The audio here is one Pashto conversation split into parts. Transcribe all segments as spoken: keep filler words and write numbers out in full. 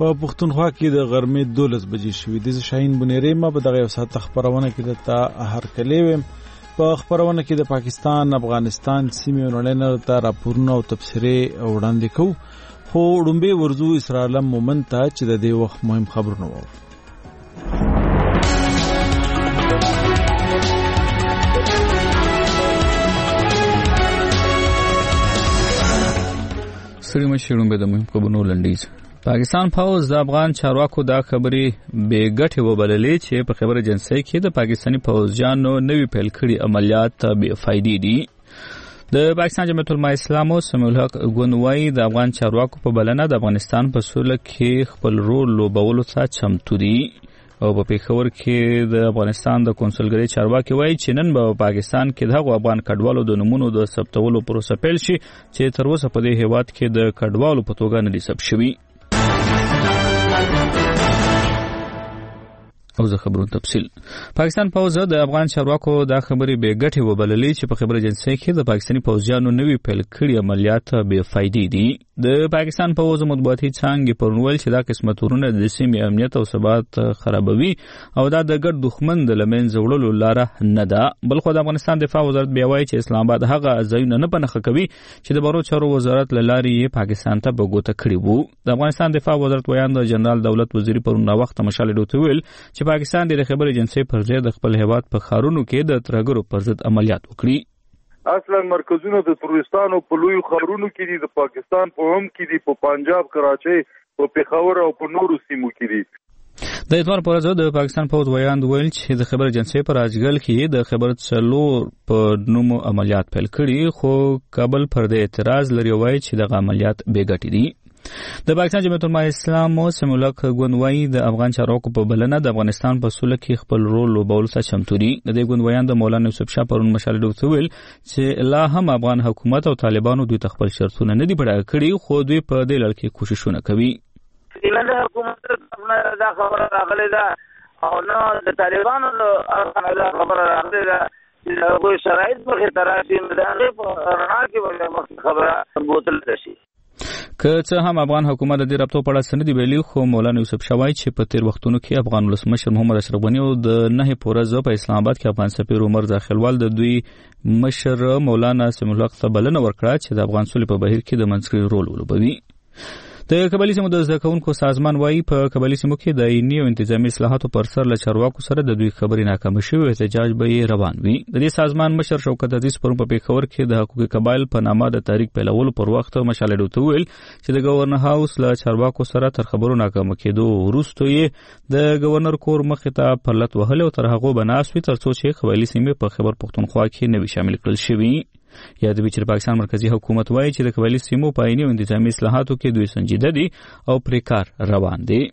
په پښتونخوا کې د غرمې دولس بجې شوې د شاهین بنيري ما په دغه ساعت خبرونه کې د تا هرکلی ویم په خبرونه کې د پاکستان افغانستان سیمې ونړۍ ته راپورونه او تبصرې وړاندې کوو خو ډومبه ورزو اسرائیل مومن ته چې د دې وخت مهم خبرونه وو. سړي مشرون به د مهم خبرونو لنډیز. پاکستان فوز د افغان چارواکو دا خبرې بې ګټې وبللې چې په خبره جنسي کې د پاکستاني فوجیانو نوي پیل کړي عملیات بې فایدې دي. د پاکستان جمعیت العلماء اسلام او سمیع الحق ګوند د افغان چارواکو په بلنه د افغانستان په سوله کې خپل رول لوبولو ته چمتو دي او په پیښور کې د افغانستان د کنسولګرۍ چارواکي وایي چې نن به پاکستان کې د هغو افغان کډوالو د نومونو د ثبتولو پروسه پیل شي چې تر اوسه په دې هیواد کې د کډوالو په توګه نه دي ثبت شوي. او زه خبرون تفصیل. پاکستان فوز د افغان چارواکو دا خبرې بې ګټې وبللې چې په خبره جنسي کې د پاکستاني فوجیانو نوي پیل کړي عملیات بې فایدې دي. د پاکستان فوز مطبوعاتي څانګې پرونول چې دا قسمه تورونه د سیمې امنیت او ثبات خرابوي او دا د ګډ دښمن د لمنځه وړلو لاره نه ده. بل خو د افغانستان دفاع وزارت بیا وایي چې اسلام آباد هغه ځایونه نه په نښه کوي چې د بهرو چارو وزارت له لارې یې پاکستان ته په ګوته کړي وو. د افغانستان دفاع وزارت ویاند جنرال دولت وزیري پرون راوخته مشال ډوته ویل چې پاکستان د خبرې جنسي پر ځای د خپل هیواد په ښارونو کې د ترهګرو پر ضد عملیات وکړي. اصلا مرکزونه د تروریستانو په لویو ښارونو کې دي، د پاکستان په هم کې دي، په پنجاب، کراچۍ، په پېښور او په نورو سیمو کې دي. د اتوار پر ورځ د پاکستان پوځ ویاند ویل چې د خبر جنسي پر اجګل کې د خبر څلور په نوم عملیات پیل کړي خو کابل پر د اعتراض لري وایي چې د عملیات بې ګټې دي. د پاکستان جمعیت العلماء اسلام او سمیع الحق ګوند د افغان چارواکو په بلنه د افغانستان په سوله کې خپل رول لوبولو ته چمتو دي. د دې ګوند ویاند مولانا یوسف شاه پرون مشال ډوته ویل چې لا هم افغان حکومت او طالبانو دوی خپل شرطونه نه دي پوره کړي خو دوی په دې لړ کې کوششونه کوي. د حکومت دا خبره راغلې ده او نو د طالبانو دا خبره راغلې ده چې هغوی شرایط مخې ته راشي د هغې په رڼا کې به مخکې خبره بوتل شي. که څه هم افغان حکومت د دې رابطو په اړه څه نه دي ویلي خو مولانا یوسف شاه وایي چې په تیر وختونو کې افغان ولسمشر محمد اشرف غني او د نهې په ورځ په اسلام آباد کې افغان سفیر عمر داخلوال د دوی مشر مولانا سمیع الحق ته بلنه ورکړه چې د افغان سولې په بهیر کې د منځګړي رول ولوبوي. د قبایلي سیمو د زده کوونکو سازمان وایي په قبایلي سیمو کې د آئیني او انتظامي اصلاحاتو پر سر له چارواکو سره د دوی خبرې ناکامه شوې او احتجاج به یې روان وي. د دې سازمان مشر شوکت عزیز پرون په پېښور کې د حقوق قبایل په نامه د تاریخ پیلولو پر وخت مشال ډوته ویل چې د گورنر هاوس له چارواکو سره تر خبرو ناکامه کېدو وروسته یې د گورنر کور مخې ته پرلت وهل او تر هغو به ناست وي تر څو چې قبایلي سیمې په خیبر پښتونخوا کې نوي شامل کړل شوي. یادوي چې پاکستان مرکزی حکومت وایي چې د قبایلي سیمو په آئیني او انتظامي اصلاحاتو کې دوی سنجیده دي او پرې کار روان دی.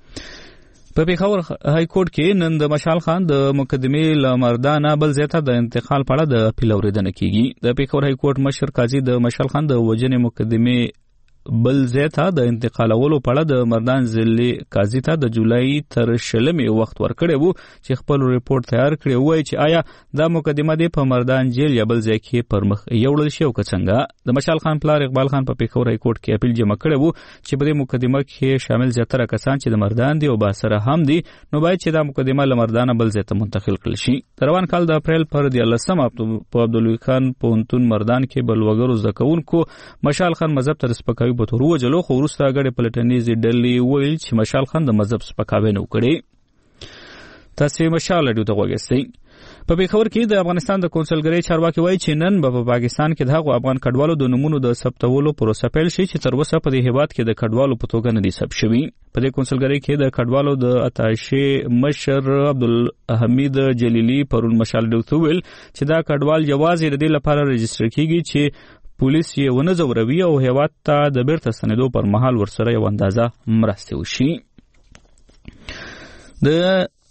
په پېښور های کورټ کې نن د مشال خان د مقدمې له مردانه بل ځای ته د انتقال په اړه د اپیل اورېدنه کیږي. د پېښور های کورټ مشر قاضي د مشال خان د وژنې مقدمې بل ځای ته د انتقالولو په اړه د مردان ضلعي قاضي ته د جولای تر شلمې وخت ورکړی و چې خپل ریپورت تیار کړی وای چې آیا دا مقدمه دی په مردان جیل یا بل ځای کې پر مخ یوړل شي او که څنګه. د مشال خان پلار اقبال خان په پېښور های کورټ کې اپیل جمع کړی و چې په دې مقدمه کې شامل زیاتره کسان چې د مردان دي او باسره هم دي نو باید چې دا مقدمه له مردانه بل ځای ته منتقل کړل شي. د روان کال د اپریل پر دیارلسمه په عبدالوي خان پوهنتون مردان کې بل وګړو زده کوونکو مشال خان مذهب ته سپکاوي په تور وجلو خو وروسته غړي پلټنیزې ډلې ویل چې مشال خان د مذهب سپکاوی نه وکړي. تاسو مشال ډیو ته وګورئ. په پېښور کې د افغانستان د کنسولګرۍ چارواکي وایي چې نن به په پاکستان کې د هغو افغان کډوالو د نومونو د ثبتولو پروسه پیل شي چې تر اوسه په دې هیواد کې د کډوالو په توګه نه دي ثبت شوي. په دې کنسولګرۍ کې د کډوالو د اتاشې مشر عبدالحمید جلیلی پرون مشال ډیو ویل چې دا کډوال یوازې د دې لپاره رجسټر کیږي چې پولیس یې ونه ځوروي او هیواد ته د بیرته ستنېدو پر مهال ورسره یو اندازه مرستې وشي. د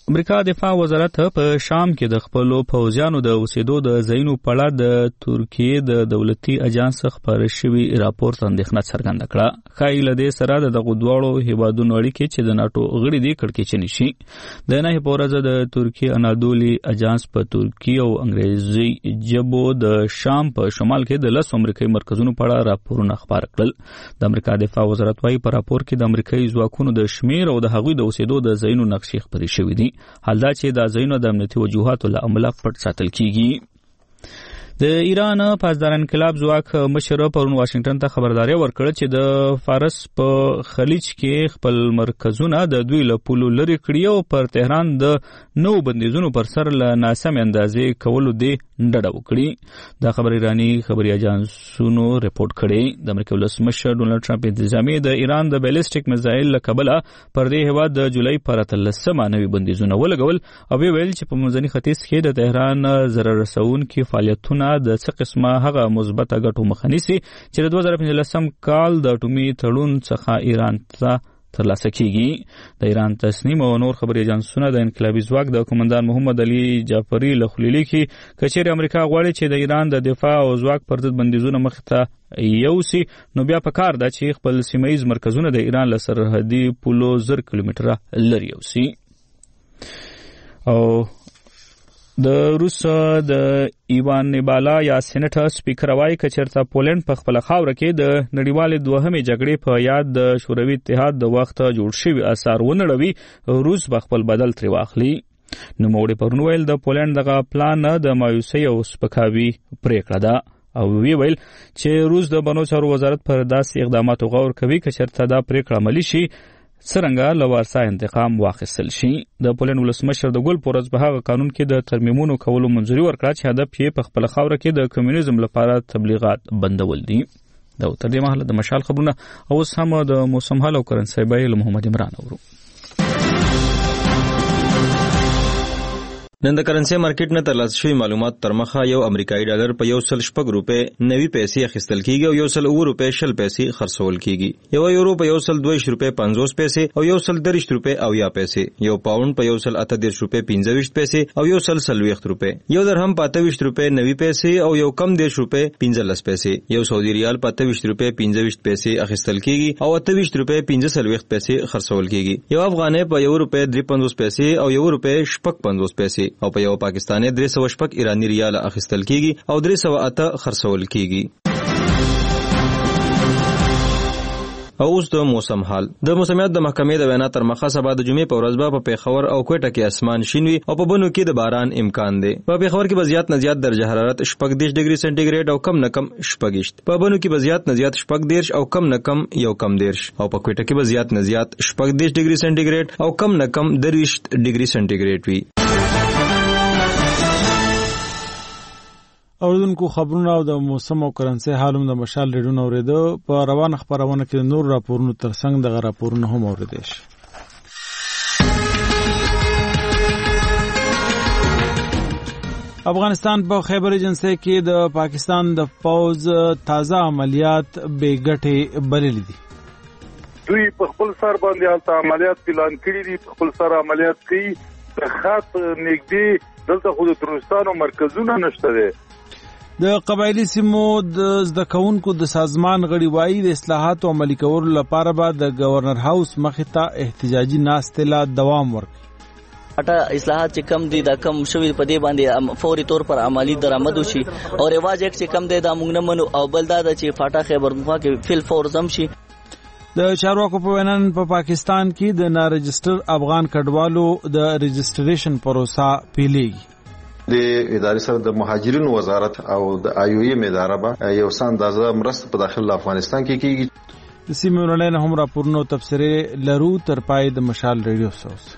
امریکا دفاع وزارت په شام کې د خپل پوځیانو د اوسېدو د ځایونو په اړه د ترکیې د دولتي اجانس خبر شوی راپور اندېښنه څرګنده کړه. ښایي له دې سره د دغو دواړو هیوادونو اړیکې چې د ناټو غړي دي کړکېچنې شي. د نهې په ورځ د ترکیې انادولي اجانس په ترکي او انګریزي ژبو د شام په شمال کې د لسو امریکایي مرکزونو په اړه راپورونه خپاره کړل. د امریکا دفاع وزارت وايي په راپور کې د امریکایي ځواکونو د شمیر او د هغوی د اوسېدو د ځایونو نقشې خپرې شوې دي. حال دا چې دا ځایونه د امنیتي وجوهاتو له امله پټ ساتل کیږي. د ایران پاسدار انقلاب ځواک مشر پرون واشنگټن ته خبرداري ورکړه چې د فارس په خلیج کې خپل مرکزونه د دوی له پولو لرې کړي او پر تهران د نو بندیزونو پر سر له ناسم اندازې کولو دی ډډه وکړي. دا خبر ایرانی خبري اجانسونو رپورټ کړي. د امریکا ولسمشر ډونالد ټرمپ انتظامی د ایران د بیلسټیک میزایل له کبله پر دې هیواد د جولای پر اتلسمه نوي بندیزونه ولګول او ویل چې په منځني ختیځ کې د تهران ضرر رسونکي فعالیتونه د څه قسمه هغه مثبته ګټو مخه نیسي چې د دوه زره پنځلسم کال د اټومي تړون څخه ایران ته ترلاسه کیږي. د ایران تصنیم او نور خبري اجانسونه د انقلابي ځواک د قومندان محمد علي جعفری له خولې لیکي کچېرې امریکا غواړي چې د ایران د دفاع او ځواک پر ضد بندیزونه مخ ته یوسي نو بیا پکار ده چې خپل سیمایي مرکزونه د ایران له سرحدي پولو زر کیلومتره لري یوسي. او د روس د ایوان نیبالا یا سېنټ سپیکر وايي چې چېرته پولند په خپل خاوره کې د نړیوالې دوهمې جګړې په یاد د شوروي اتحاد د وخت جوړ شوي اثار ونړوي روس به خپل بدل ترې واخلي. نوموړي پرون ویل د پولند دغه پلان د مایوسۍ او سپکاوي پرېکړه ده او وی ویل چې روس د بنو چارو وزارت پر داسې اقداماتو غور کوي چې چېرته دا پرېکړه عملي شي څرنګه له وارسا انتقام واخیستل شي. د پولند ولسمشر د ګل پورز په هغه قانون کې د ترمیمونو کولو منځوري ورکړه چې هدف یې په خپل خاوره کې د کمیونیزم لپاره تبلیغات بندول دي. دا تر دې مهاله د مشال خبرونه اوس هم د موسم حال او کرنسي بیل محمد عمران اورو. نن د کرنسي مارکیټ نه ترلاسه شوی معلومات تر مخه یو امریکایي ډالر په یو سل شپږ روپۍ نوي پیسې اخیستل کیږي او یو سل اوه روپۍ شل پیسې خرڅول کیږي. یو یورو په یو سل دوه روپۍ پنځوس پیسې او یو سل دریش روپۍ اویا پیسې. یو پاوند په یو سل اته دېرش روپۍ پنځه ویشت پیسې او یو سل څلوېښت روپۍ. یو درهم په اته ویشت روپۍ نوي پیسې او یو کم دېرش روپۍ پنځلس پیسې. یو سعودي ریال په اته ویشت روپۍ پنځه ویشت پیسې اخیستل کیږي او اته ویشت روپۍ پنځه څلوېښت پیسې خرڅول کیږي. یو افغانۍ په یو روپۍ درې پنځوس پیسې او یو روپۍ شپږ پنځوس پیسې او په یو پاکستان درې سوه شپږ ایرانی ریال اخیستل کیږي او درې سوه اته خرڅول کیږي. او اوس د موسم حال. د موسمیات د محکمې د وینا تر مخه سبا د جمعې په ورځ به په پیښور او کوټه کې اسمان شین وي او په بنو کې د باران امکان دی. په پیښور کې به زیات نه زیات درجه حرارت شپږ دېرش ډیګري سنټیګریډ او کم نه کم شپږ. په بنو کې به زیات نه زیات شپږ دېرش او کم نه کم یو کم دېرش او په کوټه کې به زیات نه زیات شپږ دېرش ډیګري سنټیګریډ او کم نه کم درویشت ډیګري سنټیګریډ وي. اوردونکو خبرونه او د موسم او کرنسي حالوم د مشال ریډیو اوریدو په روان خبرونه کې نور راپورونو ترڅنګ د راپورونو هم اوریدل شي. افغانستان په خیبر ایجنسی کې د پاکستان د فوج تازه عملیات بې ګټې بللي دي. دوی په خپل سر باندې حالت عملیات پلان کړي دي، په خپل سر عملیات کوي. د خط نږدې دلته خو د ترکستان مرکزونه نشته دي. د قبایلی سیمو د زده کوونکو د سازمان غړي وایي د اصلاحاتو عملي کولو لپاره به د گورنر هاوس مخې ته احتجاجي ناستې لا دوام ورکړي. اټه اصلاحات چې کم دي دا کم شوی په دې باندې فوري طور پر عملی درآمد وشي او رواج یک چې کم دي دا موږ نه منو او بل دا چې فاټا خیبر مخا کې فل فورزم شي. د چارواکو په وینا په پا پاکستان کې د نارجستر افغان کډوالو د رجستریشن پروسه پیلېږي. د ادارې سره د مهاجرینو وزارت او د آیو ایم اداره به یو څه اندازه مرسته په داخل افغانستان کې کیږي. د سیمې ورلین هم راپورونو تفسیرې لرو تر پای د مشال ریډیو سوس.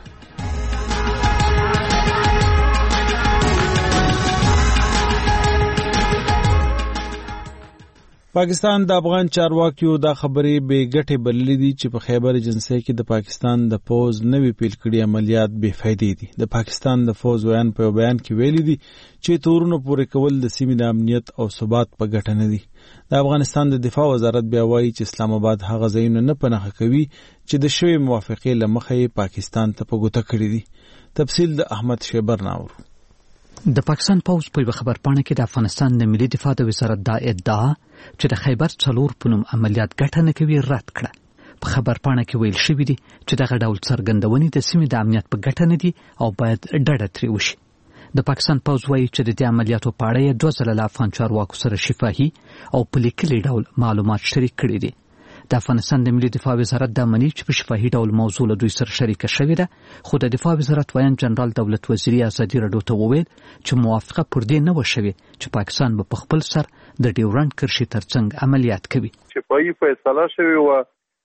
پاکستان د افغان چارواکیو دا خبرې بې ګټې بللې دي چې په خیبر ایجنسی کې د پاکستان د فوج نوي پیل کړي عملیات بې فایدې دي. د پاکستان د فوج ویان په بیان کې ویلي دي چې تورونو پورې کول د سیمې د امنیت او ثبات په ګټه نه دي. د افغانستان د دفاع وزارت بیا وایي چې اسلام آباد هغه ځایونه نه پناه کوي چې د شوی موافقې له مخې پاکستان ته په ګوته کړی دي. تفصیل د احمد شیبر ناور. د پاکستان پوز په خبر پاڼه کې د افغانستان د ملي دفاع د وزارت دا ادعا چې د خیبر څلور پونم عملیات ګټه نه کوي رد کړه. په خبر پاڼه کې ویل شوی دی چې دغه ډول څرګندونې د سیمې د امنیت په ګټه نه دي او باید ډډه ترې وشي. د پاکستان پوز وایي چې د دې عملیاتو په اړه یې دوه ځله له افغان چارواکو سره شفاهي او په لیکلي ډول معلومات شریک کړي دي. د افغانستان د ملي دفاع وزارت دا مني چې په شفاهي ډول موضوع له دوی سره شریکه شوې ده، خو د دفاع وزارت وایي جنرال دولت وزیري ازادي راډیو ته وویل چې موافقه پر دې نه و شوې چې پاکستان به په خپل سر د ډیورنډ کرښې ترڅنګ عملیات کوي. شفاهي فیصله شوې وه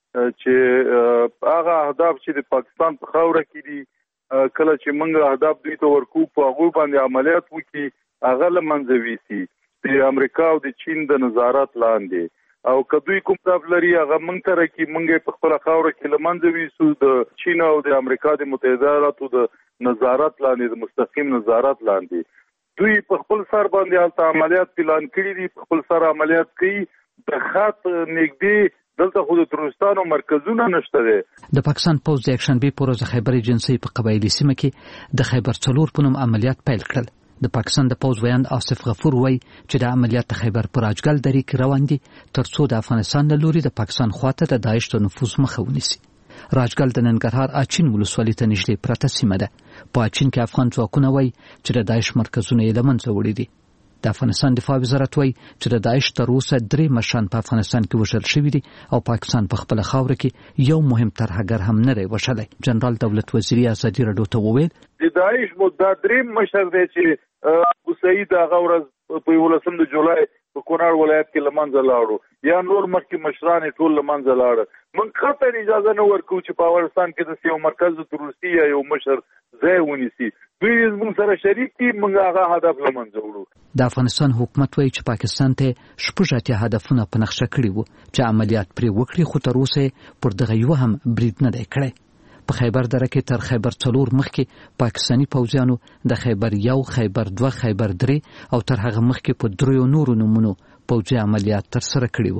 چې هغه اهداف چې د پاکستان په خاوره کې دي کله چې موږ اهداف دوی ته ورکو په هغو باندې عملیات وکړي هغه له منځه ویسي د امریکا او د چین د نظارت لاندې، او که دوی کوم اهداف لري هغه موږ ته راکړي موږ یې په خپله خاوره کې له منځه ویسو د چین او د امریکا د متحده ایالاتو د نظارت لاندې د مستقیم نظارت لاندې. دوی په خپل سر باندې هلته عملیات پلان کړي دي، په خپل سر عملیات کوي. د خط نږدې دلته خو د ترورستانو مرکزونه نشته دي. د پاکستان پوز د یکشنبې په ورځ خیبر ایجنسۍ په قبایلي سیمه کې د خیبر څلور پونم عملیات پیل کړل. د پاکستان د پوز ویاند آصف غفور وایي چې د عملیات د خیبر پر راجګل درې کې روان دي ترڅو د افغانستان له لوري د پاکستان خواته د داعش د نفوذ مخه ونیسي. راجګل د ننګرهار اچین ولسوالۍ ته نږدې پرته سیمه ده. په اچین کې افغان ځواکونه وایي چې د داعش مرکزونه یې له منځه وړي دي. د افغانستان دفاع وزارت وایي چې د داعش تر اوسه درې مشران په افغانستان کې وژل شوي دي او پاکستان په خپله خاوره کې یو مهم ترهګر هم نه دی وژلی. جنرال دولت وزیري ازادي راډیو ته وویل د داعش مو دا درې مشر دی چې سعید هغه ورځ په یولسم د جولای په کونړ ولایت کې له منځه لاړو، یا نور مخکې مشران ټول له منځه لاړه. موږ خطر اجازه نه ورکوو چې په افغانستان کې د یو مرکز د تروریستي یا یو مشر ځای ونیسي. دوی زموږ سره شریک دي، موږ هغه هدف له منځه وړو. د افغانستان حکومت وایي چې پاکستان ته شپږ اتیا هدفونه په نقشه کړي وو چې عملیات پرې وکړي، خو تر اوسه پر دغه یو هم برید نه دی کړی. په خیبر دره کې تر خیبر څلور مخکې پاکستاني پوځیانو د خیبر یو، خیبر دوه، خیبر درې او تر هغه مخکې په دریو نورو نومونو پوځي عملیات ترسره کړي وو.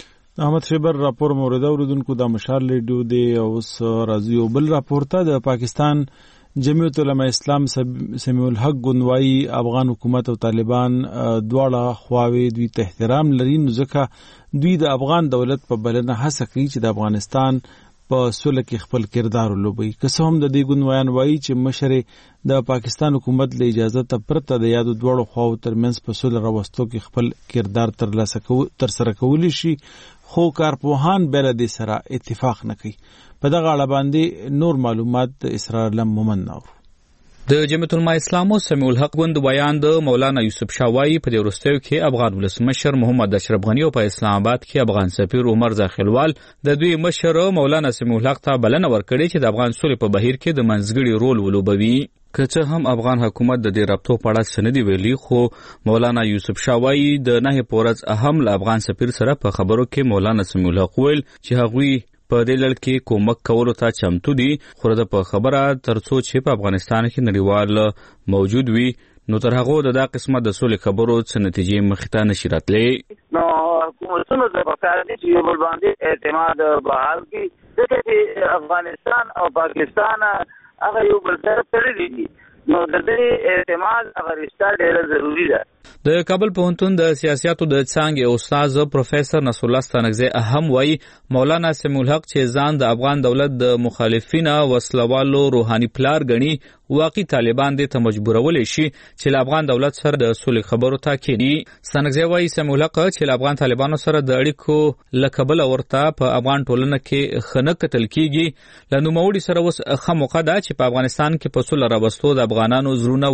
احمد شیبر راپور مورد اوریدونکو د مشال ریډیو دی. اوس راځي یو بل راپور ته. د پاکستان جمعیت علماء اسلام سمیع الحق ګوندوایي افغان حکومت او طالبان دواړه خواوې دوی ته احترام لري، نو ځکه دوی د افغان دولت په بلنه هڅه کوي چې د افغانستان په سوله کې خپل کردار ولوبوي. که څه هم د دې ګوندوایان وایي چې مشر د پاکستان حکومت له اجازه ته پرته د یادو دواړو خواو ترمنځ په سوله راوستو کې خپل کردار ترسره کولی شي، خو کارپوهان بیا له دې سره اتفاق نه کوي. په دغه اړه باندې نور معلومات د اسرار علم مومن ناور. د جمعیت علماء اسلام سمیع الحق ګوند بیان د مولانا یوسف شاه وایي په دې وروستیو کې افغان ولسمشر محمد اشرف غنی او په اسلام آباد کې افغان سفیر عمر زاخیلوال د دوی مشر مولانا سمیع الحق ته بلنه ورکړې چې د افغان سولې په بهیر کې د منځګړي رول ولوبوي. که څه هم افغان حکومت د دې رابطو په اړه څه نه دي ویلي، خو مولانا یوسف شاه وایي د نهې په ورځ اهم له افغان سفیر سره په خبرو کې مولانا سمیع الحق ویل چې هغوی په دې لړ کې کومک کولو ته چمتو دي، خو د په خبره ترڅو چې په افغانستان کې نړیوال موجود وي نو تر هغه د دا قسمه د سولې خبرو څه نتیجې مخې ته نشي راتلی. نو حکومتونو ته پکار دي چې یو بل باندې اعتماد بحال کړي، ځکه چې افغانستان او پاکستان هغه یو بل سره تړلي دي، نو د دې اعتماد هغه رشته ډېره ضروري ده. د کابل پوهنتون د سیاستو د څانګې استاد پروفیسور نصر الله ستانکزی اهم وایي مولانا سمیع الحق چې ځان د افغان دولت د مخالفینو وسلوالو روحاني پلار ګڼي، واقعي طالبان دې ته مجبورولای شي چې له افغان دولت سره د سولې خبرو ته کېني. ستانکزی وایي سمیع الحق چې له افغان طالبانو سره د اړیکو له کبله ورته په افغان ټولنه کې ښه نه کتل کېږي، له نوموړي سره اوس ښه موقع ده چې په افغانستان کې په سوله راوستو د افغانانو زړونه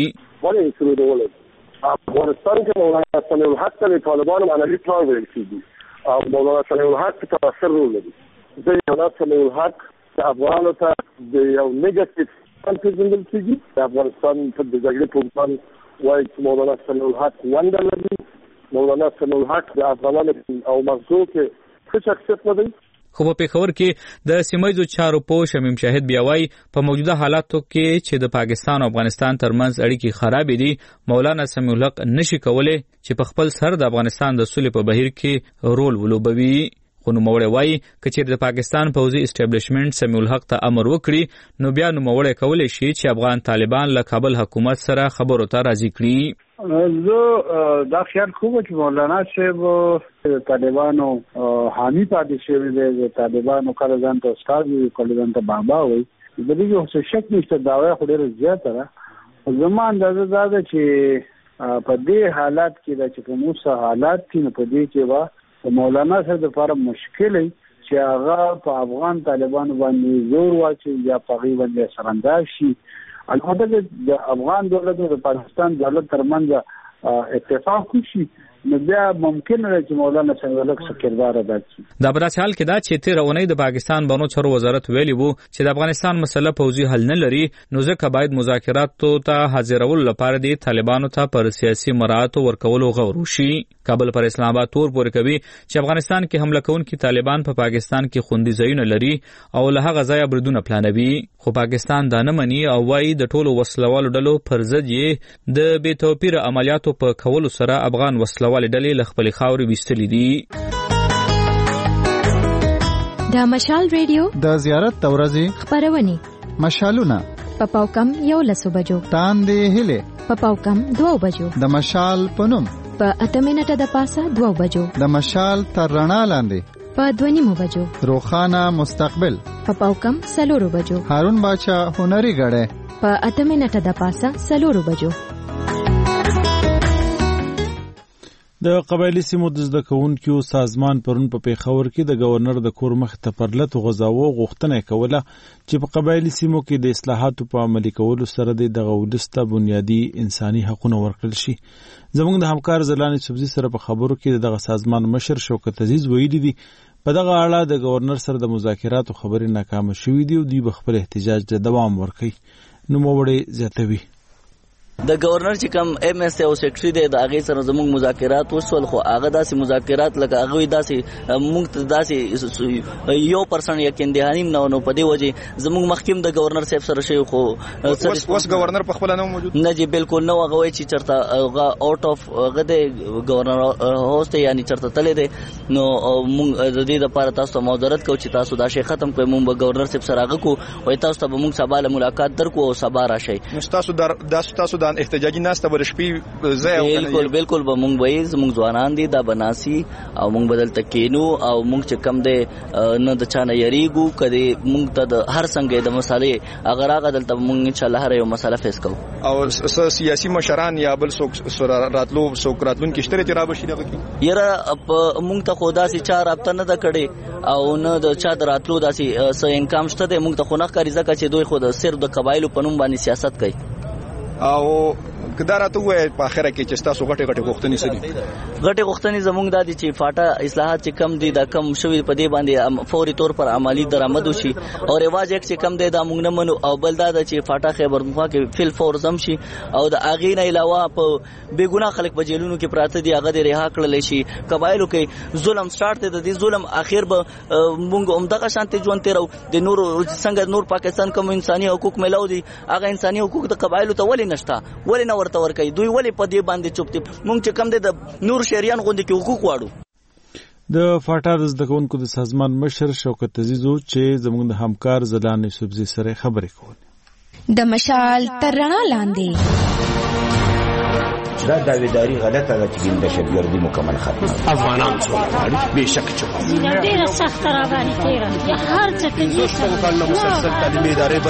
وګټي. افغانستان کې مولانا سمیع الحق ته طالبان معنوي پلار ویل کېږي او مولانا سمیع الحق په تاثیر رول لري. د مولانا سمیع الحق د افغانانو ته د یو نیګیټیو څه پیژندل کېږي. د افغانستان په د جګړې په وړاندې وایي چې مولانا سمیع الحق ونډه لري. مولانا سمیع الحق د افغانانو او مغزو کې ښه شخصیت لري. خو په پېښور کې د سیمه‌ییزو چارو پوه شمیم شاهد بیا وایي په موجوده حالاتو کې چې د پاکستان او افغانستان ترمنځ اړیکې خرابې دي، مولانا سمیع الحق نشي کولی چې په خپل سر د افغانستان د سولې په بهیر کې رول ولوبوي. خو نوموړی وایي که چیرې د پاکستان پوځي اسټابلیشمنټ سمیع الحق ته امر وکړي نو بیا نوموړی کولی شي چې افغان طالبان له کابل حکومت سره خبرو ته راضي کړي. زه دا خیال کوم چې مولانا صاحب طالبانو حامی پاتې شوی دی، د طالبانو کله ځان ته استاد وي کله ځان ته بابا وي، د دې هیڅ شک نشته دعوا خو ډېره زیاته ده. زما اندازه دا ده چې په دې حالات کې دا چې کوم څه حالات دي نو په دې کې به مولانا صاحب لپاره مشکل وي چې هغه په افغان طالبانو باندې زور واچي یا په هغې باندې اثرانداز شي. البته د افغان دولت او د پاکستان دولت ترمنځ اتفاق وشي نو بیا ممکن دی چې مولانا څنګه لکه کردار ادا کړي. دا په داسې حال کې دا چې تېره اونۍ د پاکستان بانو چارو وزارت ویلي وو چې د افغانستان مسله پوځي حل نه لري نو ځکه باید مذاکراتو ته حاضرولو لپاره د طالبانو ته پر سیاسي مراعاتو ورکولو غور وشي. کابل پر اسلام آباد تور پورې کوي چې افغانستان کې حمله کوونکي طالبان په پا پاکستان کې خوندي ځایونه لري او له هغه ځایه بریدونه پلانوي، خو پاکستان دا نه مني او وایي د ټولو وسلوالو ډلو پر ضد یې د بې توپیره عملیاتو په کولو سره افغان وسلوالې ډلې له خپلې خاورې ویستلې دي. د مشال ریډیو د زیارت د ورځې خپرونې مشالونه په پاوکم یو لسو بجو، تاندې هلې په پاوکم دوو بجو، د مشال پنوم په اته منټه د پاسه دوو بجو، د مشال تر رڼا لاندې په دوه نیمو بجو، روخانه مستقبل په پاوکم څلورو بجو، هارون باچا هنري غړې په اته منټه د پاسه څلورو بجو. د قبایلی سیمو د زده کوونکو سازمان پرون په پیښور کې د گورنر د کور مخ ته پرلط غزاوو غوښتنه کوله چې په قبایلی سیمو کې د اصلاحاتو په عملي کولو سره د دغه ولسته بنیادی انساني حقوقونه ورکړل شي. زموږ د همکار زلانی سبزی سره په خبرو کې دغه سازمان مشر شوکت عزیز ویلي دي په دغه اړه د گورنر سره د مذاکراتو خبرې ناکامه شوې دي او دوی به خپل احتجاج ته دوام ورکړي. نوموړی زیاتوي د گورنر چې کوم ایم ایس او سیکریټری دی د هغه سره زموږ مذاکرات وشول، خو هغه داسې مذاکرات لکه هغه داسې موږ ته داسې یو پرسنټ یقین دهانی نه نو په دې وجه زموږ مخکیم د گورنر صاحب سره شي، خو اوس گورنر په خپل نه موجود نه جی بالکل نو هغه وایي چې چرته هغه آوټ اف هغه د گورنر هوست یعنی چرته تللی دی نو موږ د دې لپاره تاسو ته معذرت کوو چې تاسو دا شی ختم کړئ. موږ به گورنر صاحب سره هغه کو وایي تاسو ته به موږ سبا له ملاقات درکو او سبا راشئ. تاسو تاسو تاسو د احتجاجي ناسته ور شپې ځای بالکل بالکل به مونږ وایي زموږ ځوانان دي دا بناسي او مونږ بدل تکینو او مونږ چې کم دی نه د چانه یریګو کدي مونږ ته د هر څنګه د مسالې اگر هغه دلته مونږ ان شاء الله هر یو مسله فیس کوو. او سیاسي مشران یا بل څوک راتلو څوک راتلون کې شتره تیرا بشي دغه کې یره مونږ ته خدا سي چار هفته نه د کړي او نه د چا د راتلو داسي څه انکام شته د مونږ ته خو نه کاری ځکه چې دوی خود صرف د قبایلو په نوم باندې سیاست کوي. او کدارته وای په اخره کې چې تاسو غټه غټه غوښتنې سړي غټه غوښتنې زموږ د دي چې فاټا اصلاحات چې کم دي دا کم شوی په دې باندې فوري طور پر عملی درآمد وشي او رواج یک چې کم دي دا موږ نه منو او بل دا چې فاټا خیبر مخا کې فل فورزم شي او د اغې نه علاوه په بیګونه خلک په جیلونو کې پراته دي هغه د رها کړل شي. قبایلو کې ظلم سٹارټ دی د دې ظلم اخر به موږ عمدغه شانتي ژوند تیرو د نور څنګه نور پاکستان کوم انساني حقوق ملو دي هغه انساني حقوق د قبایلو ته ولې نشته ولې نه ورته ورکوي دوی ولې په دې باندې چوپ دي. موږ چې کم دي د نور شهریان غوندي کې حقوق واړو. د فاټا د زده کوونکو د سازمان مشر شوکت عزیز چې زموږ د همکار زلانی سبزی سره خبرې کولې. د مشال تر رڼا لاندې دا داویداری غلطه ده چې د دهشتګردي مکمل ختمه افغانان څو بهشکه چوپ ډیره سخت راغلي تیرا هر څه کې څه مسلسل تعلیمي ادارې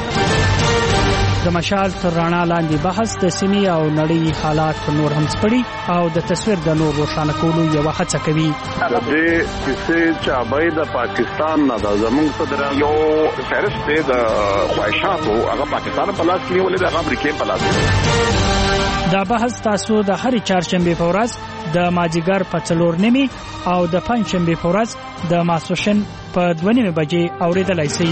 بندي. د مشال تر رڼا لاندې بحث د سیمې او نړۍ حالات نور هم سپړي او د تصویر د نور روښانه کولو یو هڅه کوي. د دې کیسې چې ابای د پاکستان نه د زمونږ صدر یو فهرست دی د خواهشاتو هغه پاکستان په لاس کې ولې د امریکای په لاس. دا بحث تاسو د هر چهارشنبه په ورځ د ماجیګر په څلور نیمه او د پنځشنبه په ورځ د ماسوشن په دوه نیمه بجې اوریدلای شئ.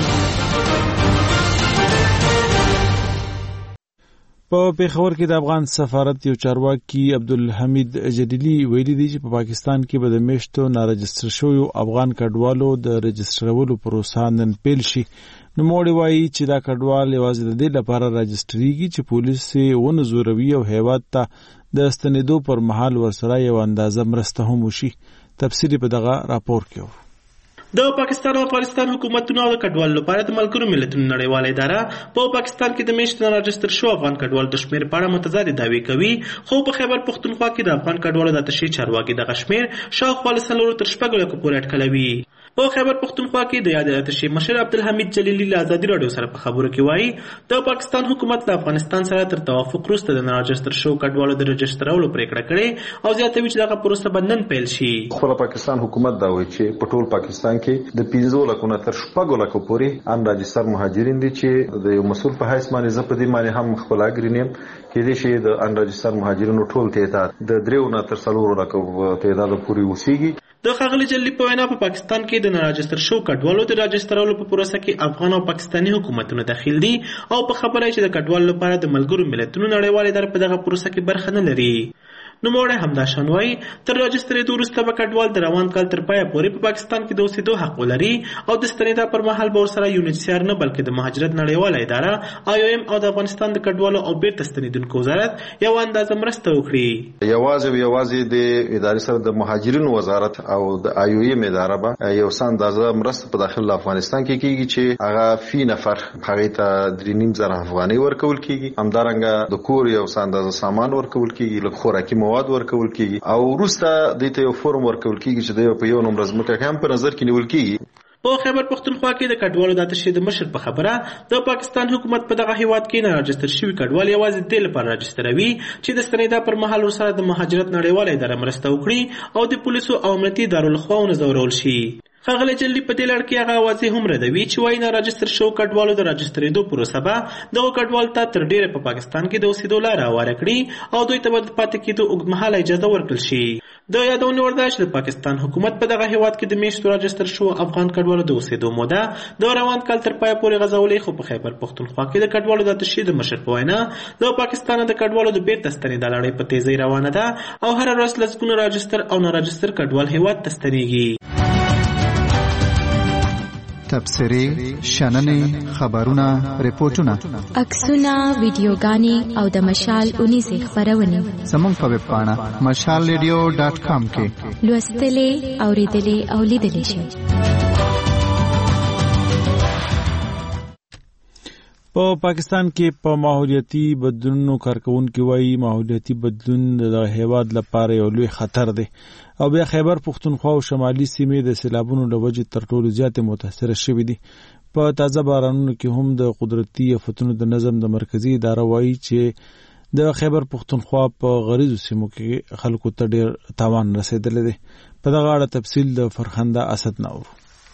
په پیښور کې د افغان سفارت یو چارواکي عبدالحمید جلیلی ویلي دی چې په پاکستان کې به د میشتو نارجستر شویو افغان کډوالو د رجسترولو پروسه نن پیل شي. نوموړی وایي چې دا کډوال یوازې د دې لپاره راجستریږي چې پولیس یې ونه زوروي او هیواد ته د ستنېدو پر مهال ورسره یو اندازه مرسته هم وشي. تفصیل په دغه راپور کې د پاکستان او افغانستان حکومتونو او د کډوالو لپاره د ملګرو ملتونو نړیواله اداره په پاکستان کې د میاشتې نه راجستر شو افغان کډوالو د شمېر په اړه متضادې دعوې کوي، خو په خیبر پښتونخوا کې د افغان کډوالو د اتشې چارواکي دغه شمېر شاوخوا له څلورو تر شپږو لکو پورې اټکلوي. په خیبر پښتونخوا کې د یادې اتشې مشر عبدالحمید جلیلي له ازادي راډیو سره په خبرو کې وایي د پاکستان حکومت له افغانستان سره تر توافق وروسته د راجستر شو کډوالو د رجسترولو پریکړه کړې او زیاتوي چې دغه پروسه به نن پیل شي. خپل پاکستان حکومت دا وایي چې په ټول پاکستان کې د پنځه لکو نه تر شپږو لکو پورې ان راجستر مهاجرین دي چې د یو مسؤل په حیث باندې زه په دې باندې هم خپل اګرینیم کې دي چې د ان راجستر مهاجرینو ټول تعداد د دریو نه تر څلورو لکو تعداد پورې وسیږي. د ښاغلي جلیلي په وینا په پاکستان کې د راجستر شو کډوالو د راجسترولو په پروسه کې افغان او پاکستاني حکومتونه داخل دي او په خبره چې د کډوالو لپاره د ملګرو ملتونو نړیواله اداره په دغه پروسه کې برخه نه لري. نوموړی همداشان وایي تر راجسترېدو وروسته به کډوال د روان کال تر پایه پورې په پاکستان کې د اوسېدو حق ولري او د ستنېدا پر مهال به ورسره یو ان ایچ سی آر نه بلکې د مهاجرت نړیواله اداره آی او ایم او د افغانستان د کډوالو او بیرته ستنېدونکو وزارت یو اندازه مرسته وکړي. یوازې او یوازې د ادارې سره د مهاجرینو وزارت او د آی او ایم اداره به یو څه اندازه مرسته په داخل افغانستان کې کیږي چې هغه فی نفر هغه ته درې نیم زره افغانۍ ورکول کیږي، همدارنګه د کور یو څه اندازه سامان ورکول کیږي، لکه خوراکي مواد ورکول کیږي او وروسته دته یو فورم ورکول کیږي چې د په یو نمبر ځمکه هم په نظر کې نیول کیږي. په خیبر پښتونخوا کې د کډوالو د اتشې د مشر په خبره د پاکستان حکومت په دغه هیواد کې نه راجستر شوي کډوال یوازې د لپاره راجستروي چې د ستنېدا پر مهال ورسره د مهاجرت نړیواله اداره مرسته وکړي او د پولیسو او امنیتي ادارو لخوا ونه ځورول شي. ښاغلی جلیلي په دې لړ کې هغه واضح هم ردوي چې وایي نه راجستر شو کډوالو د راجسترېدو پروسه به دغو کډوالو ته تر ډېره په پاکستان کې د اوسېدو لاره هواره کړي او دوی ته به د پاتې کېدو اوږدمهاله اجازه ورکړل شي. د یادونې وړ ده چې د پاکستان حکومت په دغه هیواد کې د میاشتو راجستر شو افغان کډوالو د اوسېدو موده د روان کال تر پایه پورې غځولې، خو په خیبر پښتونخوا کې د کډوالو د اتشې د مشر په وینا د پاکستان د کډوالو د بیرته ستنېدا لړۍ په تیزۍ روانه ده او هره ورځ لسګونه راجستر او ناراجستر کډوال هیواد ته ستنېږي. تبصرې، شننې، خبرونه، ریپورتونه، عکسونه، ویډیوګانې او د مشال اونیزې خپرونې زموږ په ویب پاڼه مشال ریډیو ډاټ کام کې لوستلې، اورېدلې او لیدلې شئ. په پاکستان کې په ماحولیاتي بدلونونو کارکونکي وایي ماحولیاتي بدلون د هیواد لپاره یو لوی خطر دی او بیا خیبر پښتونخوا او شمالي سیمې د سیلابونو له وجې تر ټولو زیاتې متاثره شوي دي. په تازه بارانونو کې هم د قدرتي آفتونو د نظم د مرکزي اداره وایي چې د خیبر پښتونخوا په غریزو سیمو کې خلکو ته ډېر تاوان رسېدلی دی. په دغه اړه تفصیل د فرخنده اسد ناور.